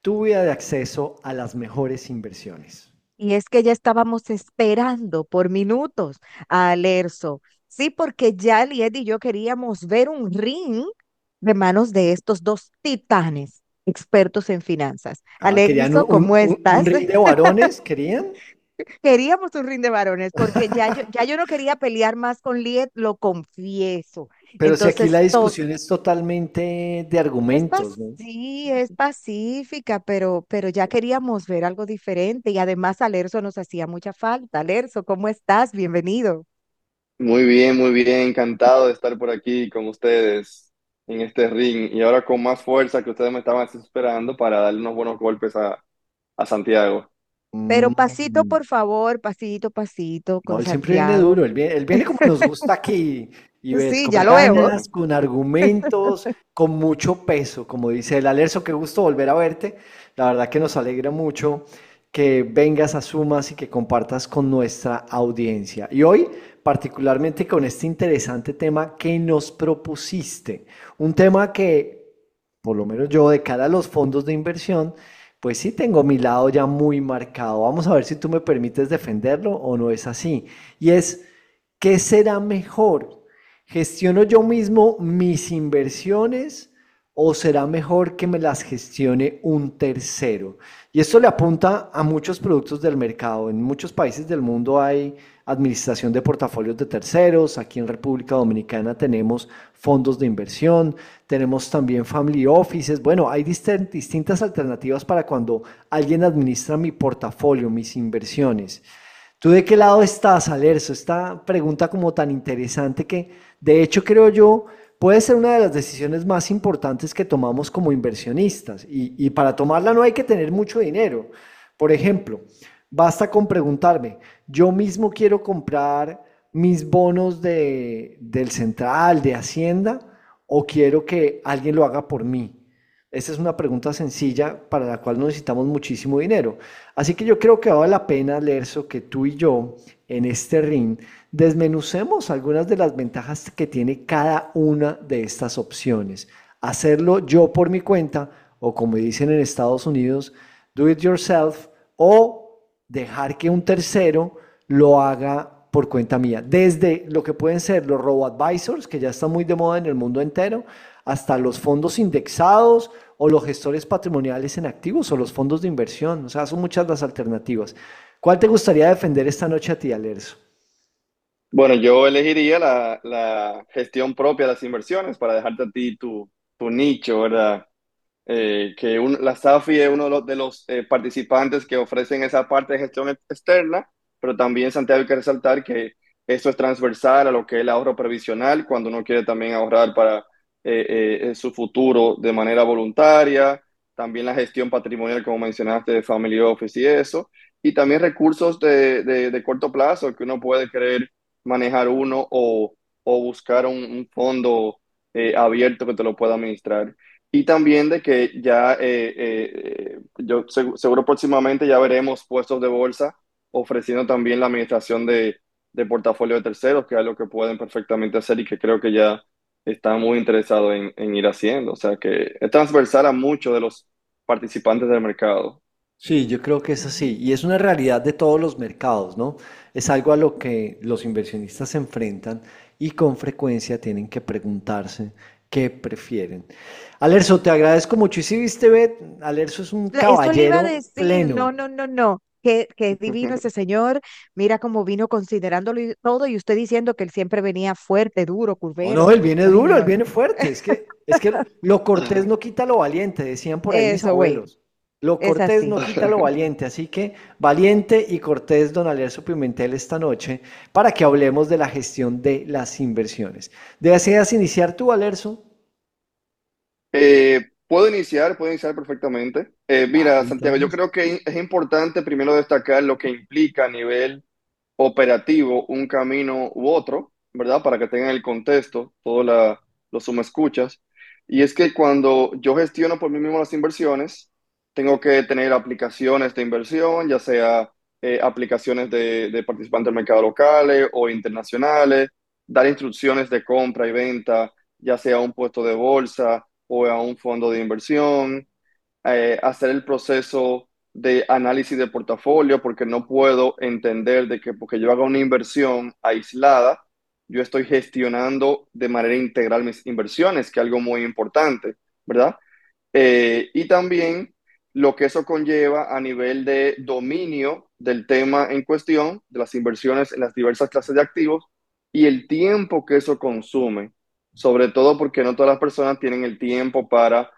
tu vía de acceso a las mejores inversiones. Y es que ya estábamos esperando por minutos a Alerzo. Sí, porque ya Liet y yo queríamos ver un ring de manos de estos dos titanes expertos en finanzas. Ah, ¿querían Alerzo, un, ¿cómo un, un- un estás? ring de varones? ¿Querían? Queríamos un ring de varones porque ya yo, ya yo no quería pelear más con Liet, lo confieso. Pero si aquí la Entonces, to- discusión es totalmente de es argumentos, pas- ¿no? sí, es pacífica, pero, pero ya queríamos ver algo diferente y además Alerzo nos hacía mucha falta. Alerzo, ¿cómo estás? Bienvenido. Muy bien, muy bien, encantado de estar por aquí con ustedes en este ring y ahora con más fuerza que ustedes me estaban esperando para darle unos buenos golpes a, a Santiago. Pero pasito, Mm. por favor, pasito, pasito, No, con él siempre viene Santiago. duro, él viene, él viene como nos gusta aquí, Ivette, Sí, con ya lo veo. ganas, con argumentos, con mucho peso, como dice el Alerzo, qué gusto volver a verte. La verdad que nos alegra mucho que vengas a Sumas y que compartas con nuestra audiencia. Y hoy, particularmente con este interesante tema que nos propusiste, un tema que, por lo menos yo, de cara a los fondos de inversión, pues sí tengo mi lado ya muy marcado. Vamos a ver si tú me permites defenderlo o no es así. Y es, ¿qué será mejor? ¿Gestiono yo mismo mis inversiones o será mejor que me las gestione un tercero? Y esto le apunta a muchos productos del mercado. En muchos países del mundo hay administración de portafolios de terceros. Aquí en República Dominicana tenemos fondos de inversión, tenemos también family offices. Bueno, hay dist- distintas alternativas para cuando alguien administra mi portafolio, mis inversiones. ¿Tú de qué lado estás, Alerzo? Esta pregunta como tan interesante que, de hecho, creo yo, puede ser una de las decisiones más importantes que tomamos como inversionistas. Y, y para tomarla no hay que tener mucho dinero. Por ejemplo, basta con preguntarme, ¿yo mismo quiero comprar mis bonos de, del Central, de Hacienda, o quiero que alguien lo haga por mí? Esa es una pregunta sencilla para la cual no necesitamos muchísimo dinero. Así que yo creo que vale la pena, Lerzo, que tú y yo en este ring desmenucemos algunas de las ventajas que tiene cada una de estas opciones. Hacerlo yo por mi cuenta o, como dicen en Estados Unidos, do it yourself, o dejar que un tercero lo haga por cuenta mía. Desde lo que pueden ser los robo-advisors, que ya están muy de moda en el mundo entero, hasta los fondos indexados o los gestores patrimoniales en activos o los fondos de inversión. O sea, son muchas las alternativas. ¿Cuál te gustaría defender esta noche a ti, Alerzo? Bueno, yo elegiría la, la gestión propia de las inversiones para dejarte a ti tu, tu nicho, ¿verdad? Eh, que un- la SAFI es uno de los, de los, eh, participantes que ofrecen esa parte de gestión ex- externa, pero también, Santiago, hay que resaltar que esto es transversal a lo que es el ahorro previsional, cuando uno quiere también ahorrar para eh, eh, eh, su futuro de manera voluntaria, también la gestión patrimonial, como mencionaste, de Family Office y eso, y también recursos de, de, de corto plazo que uno puede querer manejar uno o, o buscar un, un fondo eh, abierto que te lo pueda administrar. Y también de que ya, eh, eh, yo seg- seguro próximamente ya veremos puestos de bolsa ofreciendo también la administración de, de portafolio de terceros, que es algo que pueden perfectamente hacer y que creo que ya están muy interesados en, en ir haciendo. O sea que es transversal a muchos de los participantes del mercado. Sí, yo creo que es así. Y es una realidad de todos los mercados, ¿no? Es algo a lo que los inversionistas se enfrentan y con frecuencia tienen que preguntarse qué prefieren. Alerzo, te agradezco mucho. Y si viste, Bet, Alerzo es un La- Eso le iba a caballero decir, no, pleno. no, no, no, que, que divino ese señor, mira cómo vino considerándolo y todo, y usted diciendo que él siempre venía fuerte, duro, No, no, curvero. él viene Ay, duro, él no, viene fuerte. Es que, es que lo cortés no quita lo valiente, decían por ahí mis eso, güey, abuelos. Lo es cortés no así. quita lo valiente, así que valiente y cortés, don Alerzo Pimentel, esta noche para que hablemos de la gestión de las inversiones. ¿Deseas iniciar tú, Alerzo? Eh, puedo iniciar, puedo iniciar perfectamente. Eh, mira, Dale, Santiago, yo entonces. creo que es importante primero destacar lo que implica a nivel operativo un camino u otro, ¿verdad? Para que tengan el contexto, todos la, los suma escuchas. Y es que cuando yo gestiono por mí mismo las inversiones, tengo que tener aplicaciones de inversión, ya sea eh, aplicaciones de, de participantes del mercado locales o internacionales, dar instrucciones de compra y venta, ya sea a un puesto de bolsa o a un fondo de inversión, eh, hacer el proceso de análisis de portafolio, porque no puedo entender de que porque yo haga una inversión aislada, yo estoy gestionando de manera integral mis inversiones, que es algo muy importante, ¿verdad? Eh, y también lo que eso conlleva a nivel de dominio del tema en cuestión, de las inversiones en las diversas clases de activos y el tiempo que eso consume, sobre todo porque no todas las personas tienen el tiempo para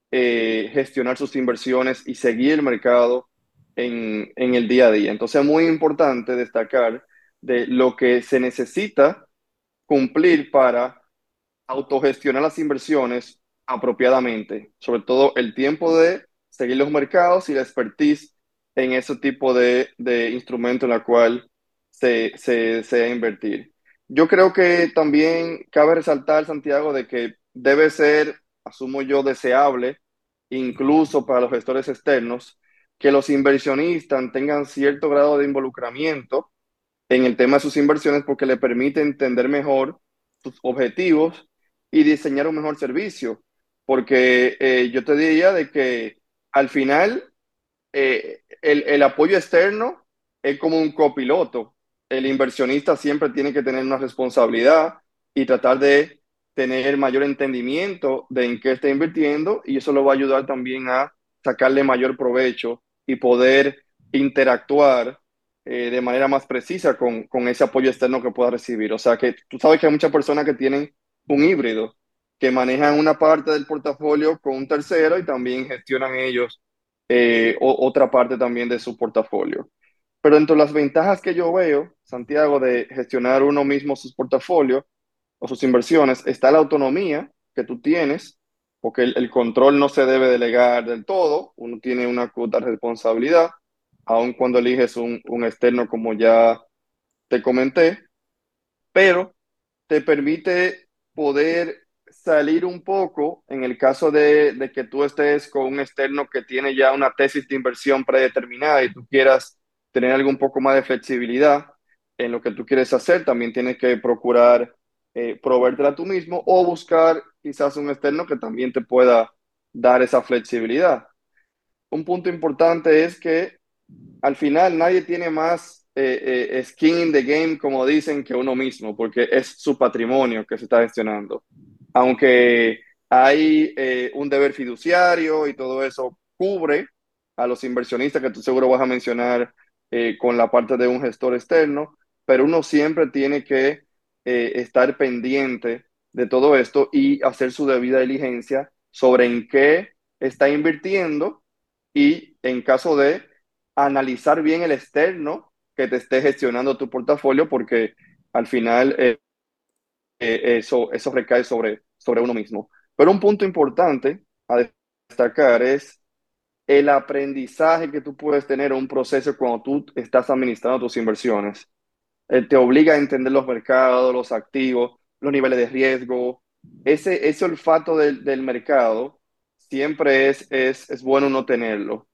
eh, gestionar sus inversiones y seguir el mercado en, en el día a día. Entonces es muy importante destacar de lo que se necesita cumplir para autogestionar las inversiones apropiadamente, sobre todo el tiempo de seguir los mercados y la expertise en ese tipo de, de instrumento en la cual se, se, se debe invertir. Yo creo que también cabe resaltar, Santiago, de que debe ser, asumo yo, deseable, incluso para los gestores externos, que los inversionistas tengan cierto grado de involucramiento en el tema de sus inversiones porque le permite entender mejor sus objetivos y diseñar un mejor servicio. Porque eh, yo te diría de que al final eh, el, el apoyo externo es como un copiloto. El inversionista siempre tiene que tener una responsabilidad y tratar de tener mayor entendimiento de en qué está invirtiendo, y eso lo va a ayudar también a sacarle mayor provecho y poder interactuar eh, de manera más precisa con, con ese apoyo externo que pueda recibir. O sea que tú sabes que hay muchas personas que tienen un híbrido, que manejan una parte del portafolio con un tercero y también gestionan ellos eh, o, otra parte también de su portafolio. Pero entre las ventajas que yo veo, Santiago, de gestionar uno mismo sus portafolios o sus inversiones, está la autonomía que tú tienes, porque el, el control no se debe delegar del todo, uno tiene una cuota de responsabilidad, aun cuando eliges un, un externo como ya te comenté, pero te permite poder salir un poco en el caso de, de que tú estés con un externo que tiene ya una tesis de inversión predeterminada y tú quieras tener algo un poco más de flexibilidad en lo que tú quieres hacer. También tienes que procurar eh, proveértela tú mismo o buscar quizás un externo que también te pueda dar esa flexibilidad. Un punto importante es que al final nadie tiene más eh, eh, skin in the game, como dicen, que uno mismo, porque es su patrimonio que se está gestionando. Aunque hay eh, un deber fiduciario y todo eso cubre a los inversionistas que tú seguro vas a mencionar eh, con la parte de un gestor externo, pero uno siempre tiene que eh, estar pendiente de todo esto y hacer su debida diligencia sobre en qué está invirtiendo y en caso de analizar bien el externo que te esté gestionando tu portafolio, porque al final eh, eh, eso, eso recae sobre, sobre uno mismo. Pero un punto importante a destacar es el aprendizaje que tú puedes tener en un proceso cuando tú estás administrando tus inversiones. Eh, te obliga a entender los mercados, los activos, los niveles de riesgo. Ese, ese olfato del, del mercado siempre es, es, es bueno no tenerlo.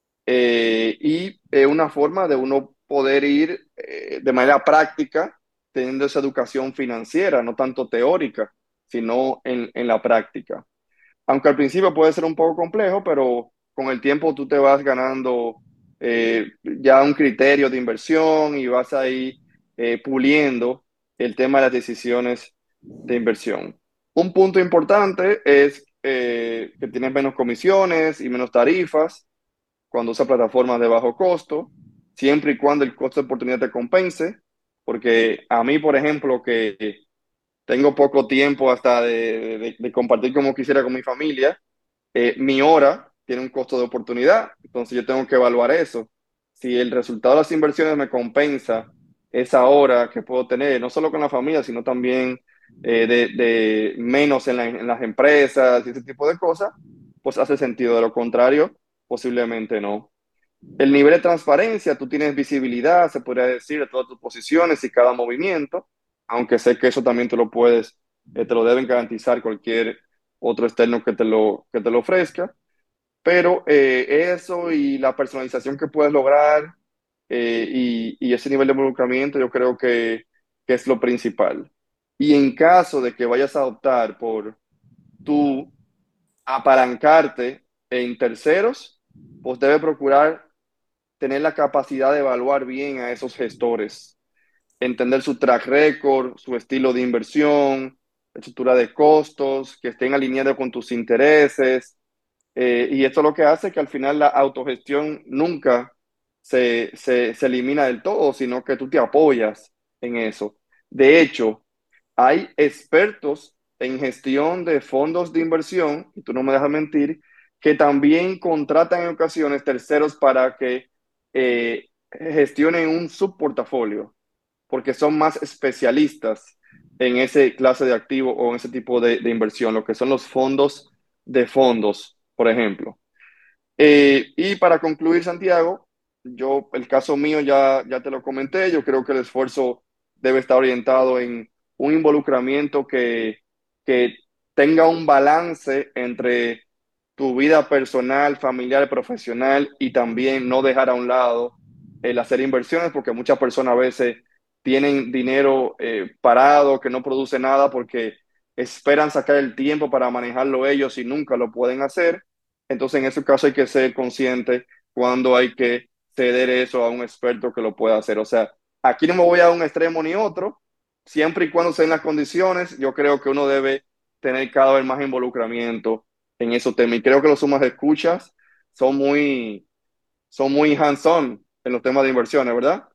Eh, y es una forma de uno poder ir eh, de manera práctica teniendo esa educación financiera, no tanto teórica, sino en, en la práctica. Aunque al principio puede ser un poco complejo, pero con el tiempo tú te vas ganando eh, ya un criterio de inversión y vas ahí eh, puliendo el tema de las decisiones de inversión. Un punto importante es eh, que tienes menos comisiones y menos tarifas cuando usas plataformas de bajo costo, siempre y cuando el costo de oportunidad te compense, porque a mí, por ejemplo, que tengo poco tiempo hasta de, de, de compartir como quisiera con mi familia, eh, mi hora tiene un costo de oportunidad, entonces yo tengo que evaluar eso. Si el resultado de las inversiones me compensa esa hora que puedo tener, no solo con la familia, sino también eh, de, de menos en, la, en las empresas y ese tipo de cosas, pues hace sentido. De lo contrario, posiblemente no. El nivel de transparencia, tú tienes visibilidad, se podría decir, de todas tus posiciones y cada movimiento, aunque sé que eso también te lo puedes, eh, te lo deben garantizar cualquier otro externo que te lo, que te lo ofrezca. Pero eh, eso y la personalización que puedes lograr eh, y, y ese nivel de involucramiento, yo creo que, que es lo principal. Y en caso de que vayas a optar por tú apalancarte en terceros, pues debe procurar tener la capacidad de evaluar bien a esos gestores, entender su track record, su estilo de inversión, estructura de costos, que estén alineados con tus intereses. Eh, y esto lo que hace que al final la autogestión nunca se, se, se elimina del todo, sino que tú te apoyas en eso. De hecho, hay expertos en gestión de fondos de inversión, y tú no me dejas mentir, que también contratan en ocasiones terceros para que eh, gestionen un subportafolio, porque son más especialistas en ese clase de activo o en ese tipo de, de inversión, lo que son los fondos de fondos, por ejemplo. Eh, y para concluir, Santiago, yo, el caso mío ya, ya te lo comenté, yo creo que el esfuerzo debe estar orientado en un involucramiento que, que tenga un balance entre tu vida personal, familiar, profesional y también no dejar a un lado el hacer inversiones, porque muchas personas a veces tienen dinero eh, parado que no produce nada porque esperan sacar el tiempo para manejarlo ellos y nunca lo pueden hacer. Entonces, en ese caso hay que ser consciente cuando hay que ceder eso a un experto que lo pueda hacer. O sea, aquí no me voy a un extremo ni otro, siempre y cuando se den las condiciones. Yo creo que uno debe tener cada vez más involucramiento en esos temas. Y creo que los sumas de escuchas son muy, son muy hands-on en los temas de inversiones, ¿verdad?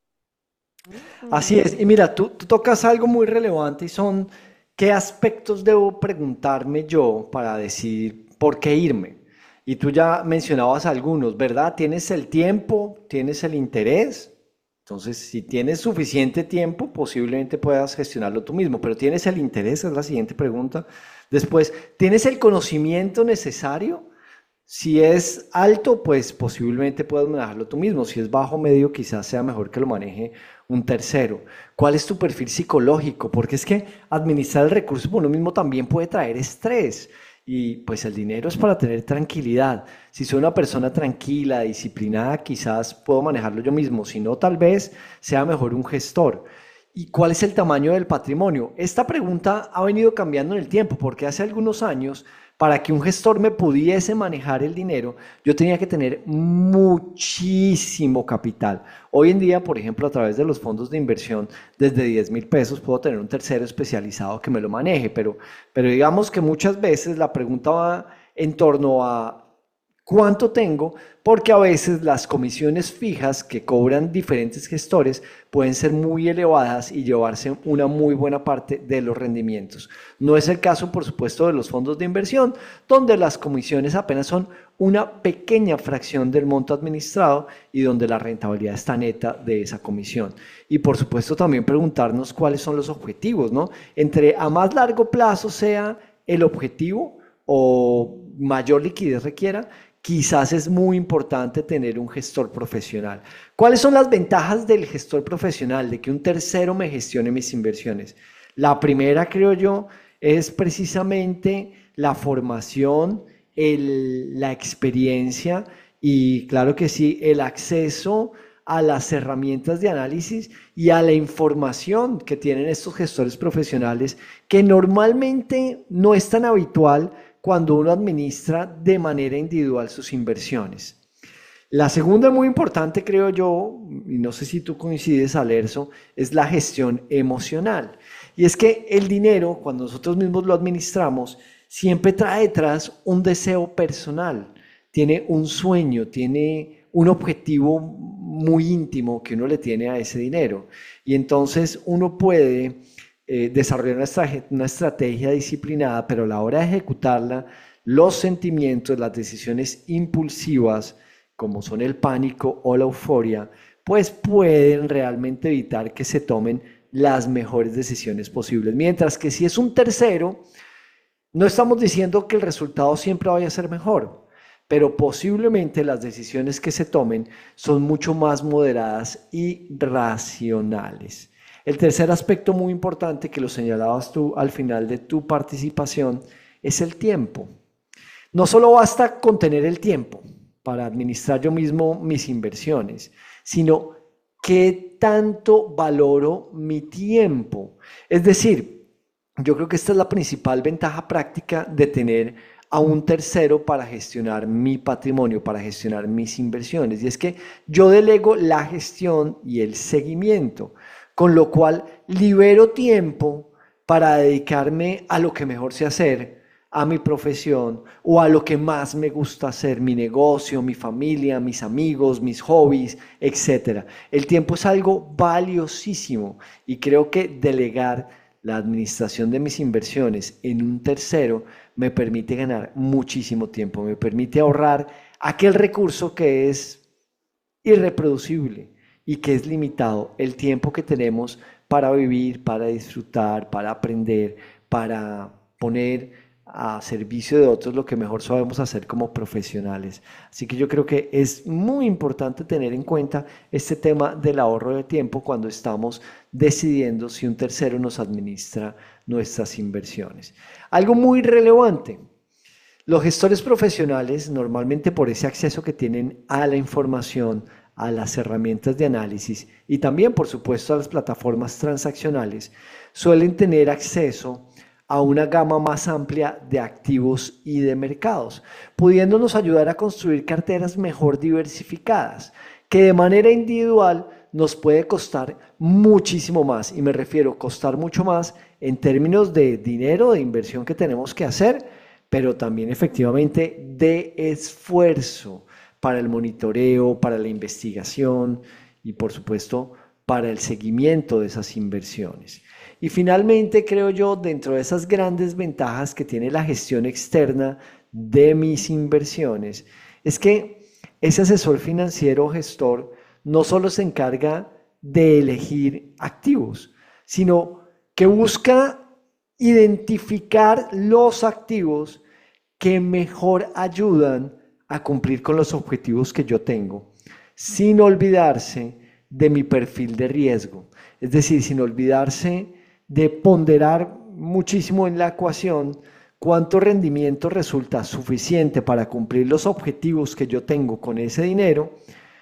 Así es. Y mira, tú, tú tocas algo muy relevante y son qué aspectos debo preguntarme yo para decidir por qué irme. Y tú ya mencionabas algunos, ¿verdad? ¿Tienes el tiempo? ¿Tienes el interés? Entonces, si tienes suficiente tiempo, posiblemente puedas gestionarlo tú mismo, pero ¿tienes el interés? Es la siguiente pregunta. Después, ¿tienes el conocimiento necesario? Si es alto, pues posiblemente puedas manejarlo tú mismo. Si es bajo, medio, quizás sea mejor que lo maneje un tercero. ¿Cuál es tu perfil psicológico? Porque es que administrar el recurso por uno mismo también puede traer estrés. Y pues el dinero es para tener tranquilidad. Si soy una persona tranquila, disciplinada, quizás puedo manejarlo yo mismo. Si no, tal vez sea mejor un gestor. ¿Y cuál es el tamaño del patrimonio? Esta pregunta ha venido cambiando en el tiempo, porque hace algunos años, para que un gestor me pudiese manejar el dinero, yo tenía que tener muchísimo capital. Hoy en día, por ejemplo, a través de los fondos de inversión, desde diez mil pesos puedo tener un tercero especializado que me lo maneje, pero, pero digamos que muchas veces la pregunta va en torno a ¿cuánto tengo? Porque a veces las comisiones fijas que cobran diferentes gestores pueden ser muy elevadas y llevarse una muy buena parte de los rendimientos. No es el caso, por supuesto, de los fondos de inversión, donde las comisiones apenas son una pequeña fracción del monto administrado y donde la rentabilidad está neta de esa comisión. Y por supuesto también preguntarnos cuáles son los objetivos, ¿no? Entre a más largo plazo sea el objetivo o mayor liquidez requiera, quizás es muy importante tener un gestor profesional. ¿Cuáles son las ventajas del gestor profesional, de que un tercero me gestione mis inversiones? La primera, creo yo, es precisamente la formación, el, la experiencia y, claro que sí, el acceso a las herramientas de análisis y a la información que tienen estos gestores profesionales, que normalmente no es tan habitual cuando uno administra de manera individual sus inversiones. La segunda, muy importante, creo yo, y no sé si tú coincides, Alerzo, es la gestión emocional. Y es que el dinero, cuando nosotros mismos lo administramos, siempre trae detrás un deseo personal, tiene un sueño, tiene un objetivo muy íntimo que uno le tiene a ese dinero. Y entonces uno puede Eh, desarrollar una, estra- una estrategia disciplinada, pero a la hora de ejecutarla, los sentimientos, las decisiones impulsivas, como son el pánico o la euforia, pues pueden realmente evitar que se tomen las mejores decisiones posibles. Mientras que si es un tercero, no estamos diciendo que el resultado siempre vaya a ser mejor, pero posiblemente las decisiones que se tomen son mucho más moderadas y racionales. El tercer aspecto muy importante, que lo señalabas tú al final de tu participación, es el tiempo. No solo basta con tener el tiempo para administrar yo mismo mis inversiones, sino qué tanto valoro mi tiempo. Es decir, yo creo que esta es la principal ventaja práctica de tener a un tercero para gestionar mi patrimonio, para gestionar mis inversiones. Y es que yo delego la gestión y el seguimiento, con lo cual libero tiempo para dedicarme a lo que mejor sé hacer, a mi profesión o a lo que más me gusta hacer, mi negocio, mi familia, mis amigos, mis hobbies, etcétera. El tiempo es algo valiosísimo y creo que delegar la administración de mis inversiones en un tercero me permite ganar muchísimo tiempo, me permite ahorrar aquel recurso que es irreproducible y que es limitado, el tiempo que tenemos para vivir, para disfrutar, para aprender, para poner a servicio de otros lo que mejor sabemos hacer como profesionales. Así que yo creo que es muy importante tener en cuenta este tema del ahorro de tiempo cuando estamos decidiendo si un tercero nos administra nuestras inversiones. Algo muy relevante. Los gestores profesionales, normalmente por ese acceso que tienen a la información, a las herramientas de análisis y también, por supuesto, a las plataformas transaccionales, suelen tener acceso a una gama más amplia de activos y de mercados, pudiéndonos ayudar a construir carteras mejor diversificadas, que de manera individual nos puede costar muchísimo más, y me refiero a costar mucho más en términos de dinero, de inversión que tenemos que hacer, pero también efectivamente de esfuerzo para el monitoreo, para la investigación y por supuesto para el seguimiento de esas inversiones. Y finalmente, creo yo, dentro de esas grandes ventajas que tiene la gestión externa de mis inversiones, es que ese asesor financiero o gestor no solo se encarga de elegir activos, sino que busca identificar los activos que mejor ayudan a cumplir con los objetivos que yo tengo, sin olvidarse de mi perfil de riesgo, es decir, sin olvidarse de ponderar muchísimo en la ecuación cuánto rendimiento resulta suficiente para cumplir los objetivos que yo tengo con ese dinero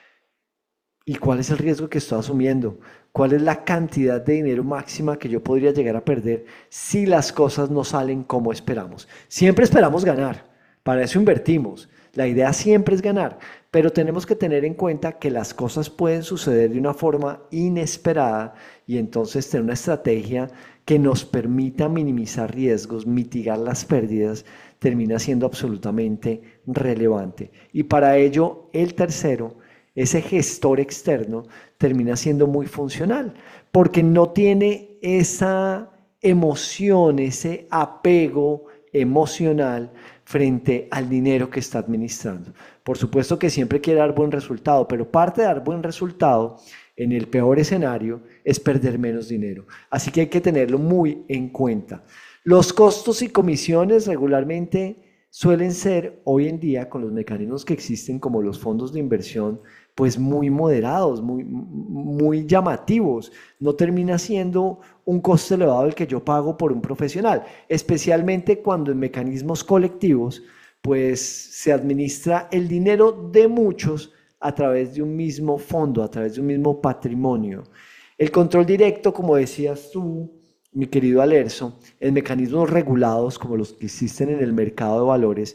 y cuál es el riesgo que estoy asumiendo, cuál es la cantidad de dinero máxima que yo podría llegar a perder si las cosas no salen como esperamos. Siempre esperamos ganar, para eso invertimos. La idea siempre es ganar, pero tenemos que tener en cuenta que las cosas pueden suceder de una forma inesperada y entonces tener una estrategia que nos permita minimizar riesgos, mitigar las pérdidas, termina siendo absolutamente relevante. Y para ello, el tercero, ese gestor externo, termina siendo muy funcional, porque no tiene esa emoción, ese apego emocional frente al dinero que está administrando. Por supuesto que siempre quiere dar buen resultado, pero parte de dar buen resultado en el peor escenario es perder menos dinero. Así que hay que tenerlo muy en cuenta. Los costos y comisiones regularmente suelen ser hoy en día, con los mecanismos que existen como los fondos de inversión, pues muy moderados, muy, muy llamativos. No termina siendo un coste elevado el que yo pago por un profesional, especialmente cuando en mecanismos colectivos pues se administra el dinero de muchos a través de un mismo fondo, a través de un mismo patrimonio. El control directo, como decías tú, mi querido Alerzo, en mecanismos regulados como los que existen en el mercado de valores,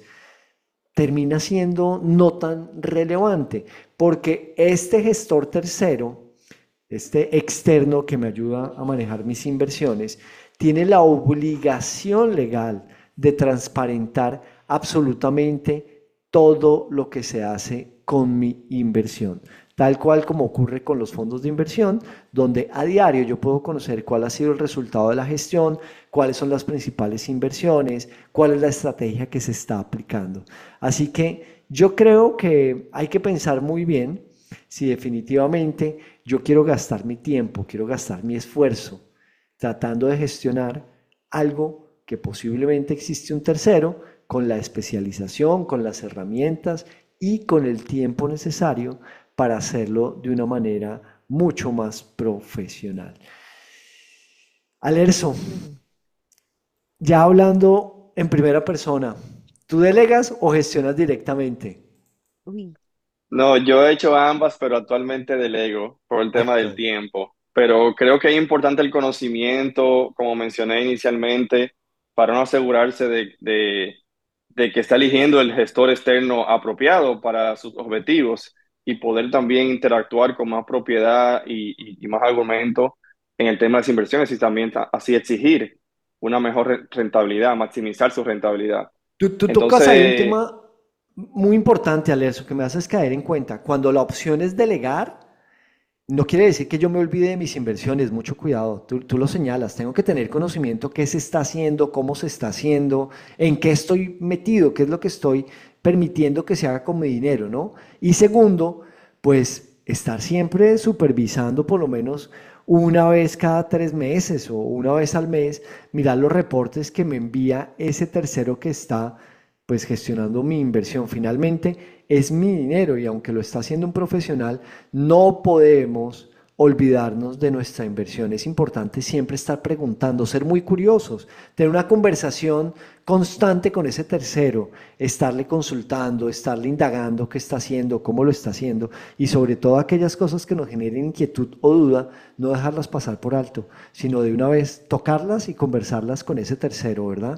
termina siendo no tan relevante, porque este gestor tercero, este externo que me ayuda a manejar mis inversiones, tiene la obligación legal de transparentar absolutamente todo lo que se hace con mi inversión, tal cual como ocurre con los fondos de inversión, donde a diario yo puedo conocer cuál ha sido el resultado de la gestión, cuáles son las principales inversiones, cuál es la estrategia que se está aplicando. Así que yo creo que hay que pensar muy bien si definitivamente yo quiero gastar mi tiempo, quiero gastar mi esfuerzo tratando de gestionar algo que posiblemente existe un tercero con la especialización, con las herramientas y con el tiempo necesario para hacerlo de una manera mucho más profesional. Alerzo, ya hablando en primera persona, ¿tú delegas o gestionas directamente? Uy. No, yo he hecho ambas, pero actualmente delego por el tema del tiempo. Pero creo que es importante el conocimiento, como mencioné inicialmente, para no asegurarse de, de, de que está eligiendo el gestor externo apropiado para sus objetivos y poder también interactuar con más propiedad y, y, y más argumento en el tema de las inversiones y también ta- así exigir una mejor re- rentabilidad, maximizar su rentabilidad. Tú, tú tocas ahí un Entonces, tema muy importante, Alerzo, que me haces caer en cuenta. Cuando la opción es delegar, no quiere decir que yo me olvide de mis inversiones, mucho cuidado, tú, tú lo señalas, tengo que tener conocimiento qué se está haciendo, cómo se está haciendo, en qué estoy metido, qué es lo que estoy permitiendo que se haga con mi dinero, ¿no? Y segundo, pues estar siempre supervisando por lo menos una vez cada tres meses o una vez al mes, mirar los reportes que me envía ese tercero que está pues gestionando mi inversión. Finalmente es mi dinero y aunque lo está haciendo un profesional, no podemos olvidarnos de nuestra inversión. Es importante siempre estar preguntando, ser muy curiosos, tener una conversación constante con ese tercero, estarle consultando, estarle indagando qué está haciendo, cómo lo está haciendo y sobre todo aquellas cosas que nos generen inquietud o duda, no dejarlas pasar por alto, sino de una vez tocarlas y conversarlas con ese tercero, ¿verdad?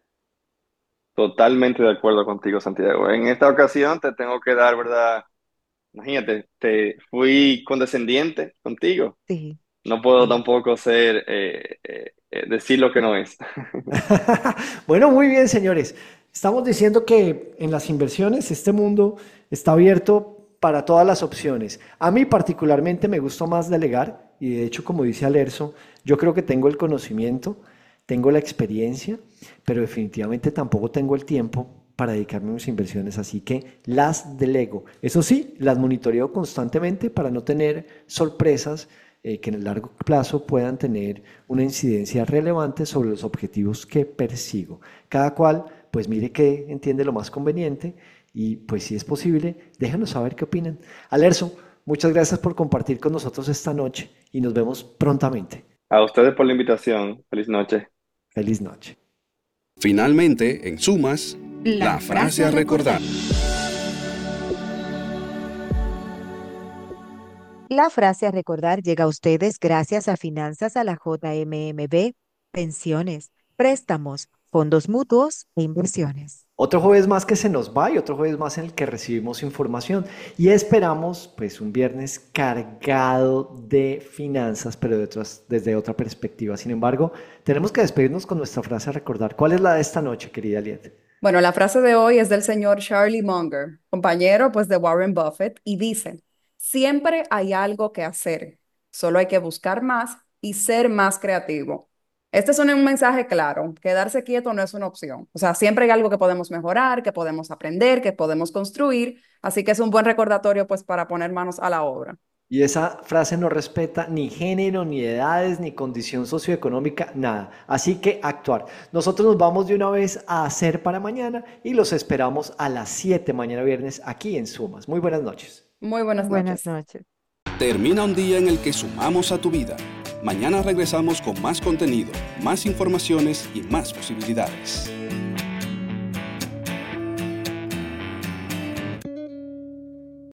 totalmente de acuerdo contigo, Santiago. En esta ocasión te tengo que dar, ¿verdad? Imagínate, te fui condescendiente contigo. Sí. No puedo Sí. tampoco ser, eh, eh, eh, decir lo que no es. Bueno, muy bien, señores. Estamos diciendo que en las inversiones este mundo está abierto para todas las opciones. A mí particularmente me gusta más delegar y de hecho, como dice Alerzo, yo creo que tengo el conocimiento, tengo la experiencia, pero definitivamente tampoco tengo el tiempo para dedicarme a mis inversiones, así que las delego. Eso sí, las monitoreo constantemente para no tener sorpresas eh, que en el largo plazo puedan tener una incidencia relevante sobre los objetivos que persigo. Cada cual, pues mire qué entiende lo más conveniente y pues si es posible, déjanos saber qué opinan. Alerzo, muchas gracias por compartir con nosotros esta noche y nos vemos prontamente. A ustedes por la invitación. Feliz noche. Feliz noche. Finalmente, en sumas, la, la frase a recordar. La frase a recordar llega a ustedes gracias a Finanzas a la J M M B, pensiones, préstamos, fondos mutuos e inversiones. Otro jueves más que se nos va y otro jueves más en el que recibimos información y esperamos pues un viernes cargado de finanzas pero de otras, desde otra perspectiva. Sin embargo, tenemos que despedirnos con nuestra frase a recordar. ¿Cuál es la de esta noche, querida Liet? Bueno, la frase de hoy es del señor Charlie Munger, compañero pues de Warren Buffett, y dice: siempre hay algo que hacer, solo hay que buscar más y ser más creativo. Este es un, un mensaje claro: quedarse quieto no es una opción. O sea, siempre hay algo que podemos mejorar, que podemos aprender, que podemos construir, así que es un buen recordatorio pues para poner manos a la obra. Y esa frase no respeta ni género, ni edades, ni condición socioeconómica, nada. Así que actuar. Nosotros nos vamos de una vez a hacer para mañana y los esperamos a las siete mañana viernes aquí en Sumas. Muy buenas noches. Muy buenas, Buenas noches. noches. Termina un día en el que sumamos a tu vida. Mañana regresamos con más contenido, más informaciones y más posibilidades.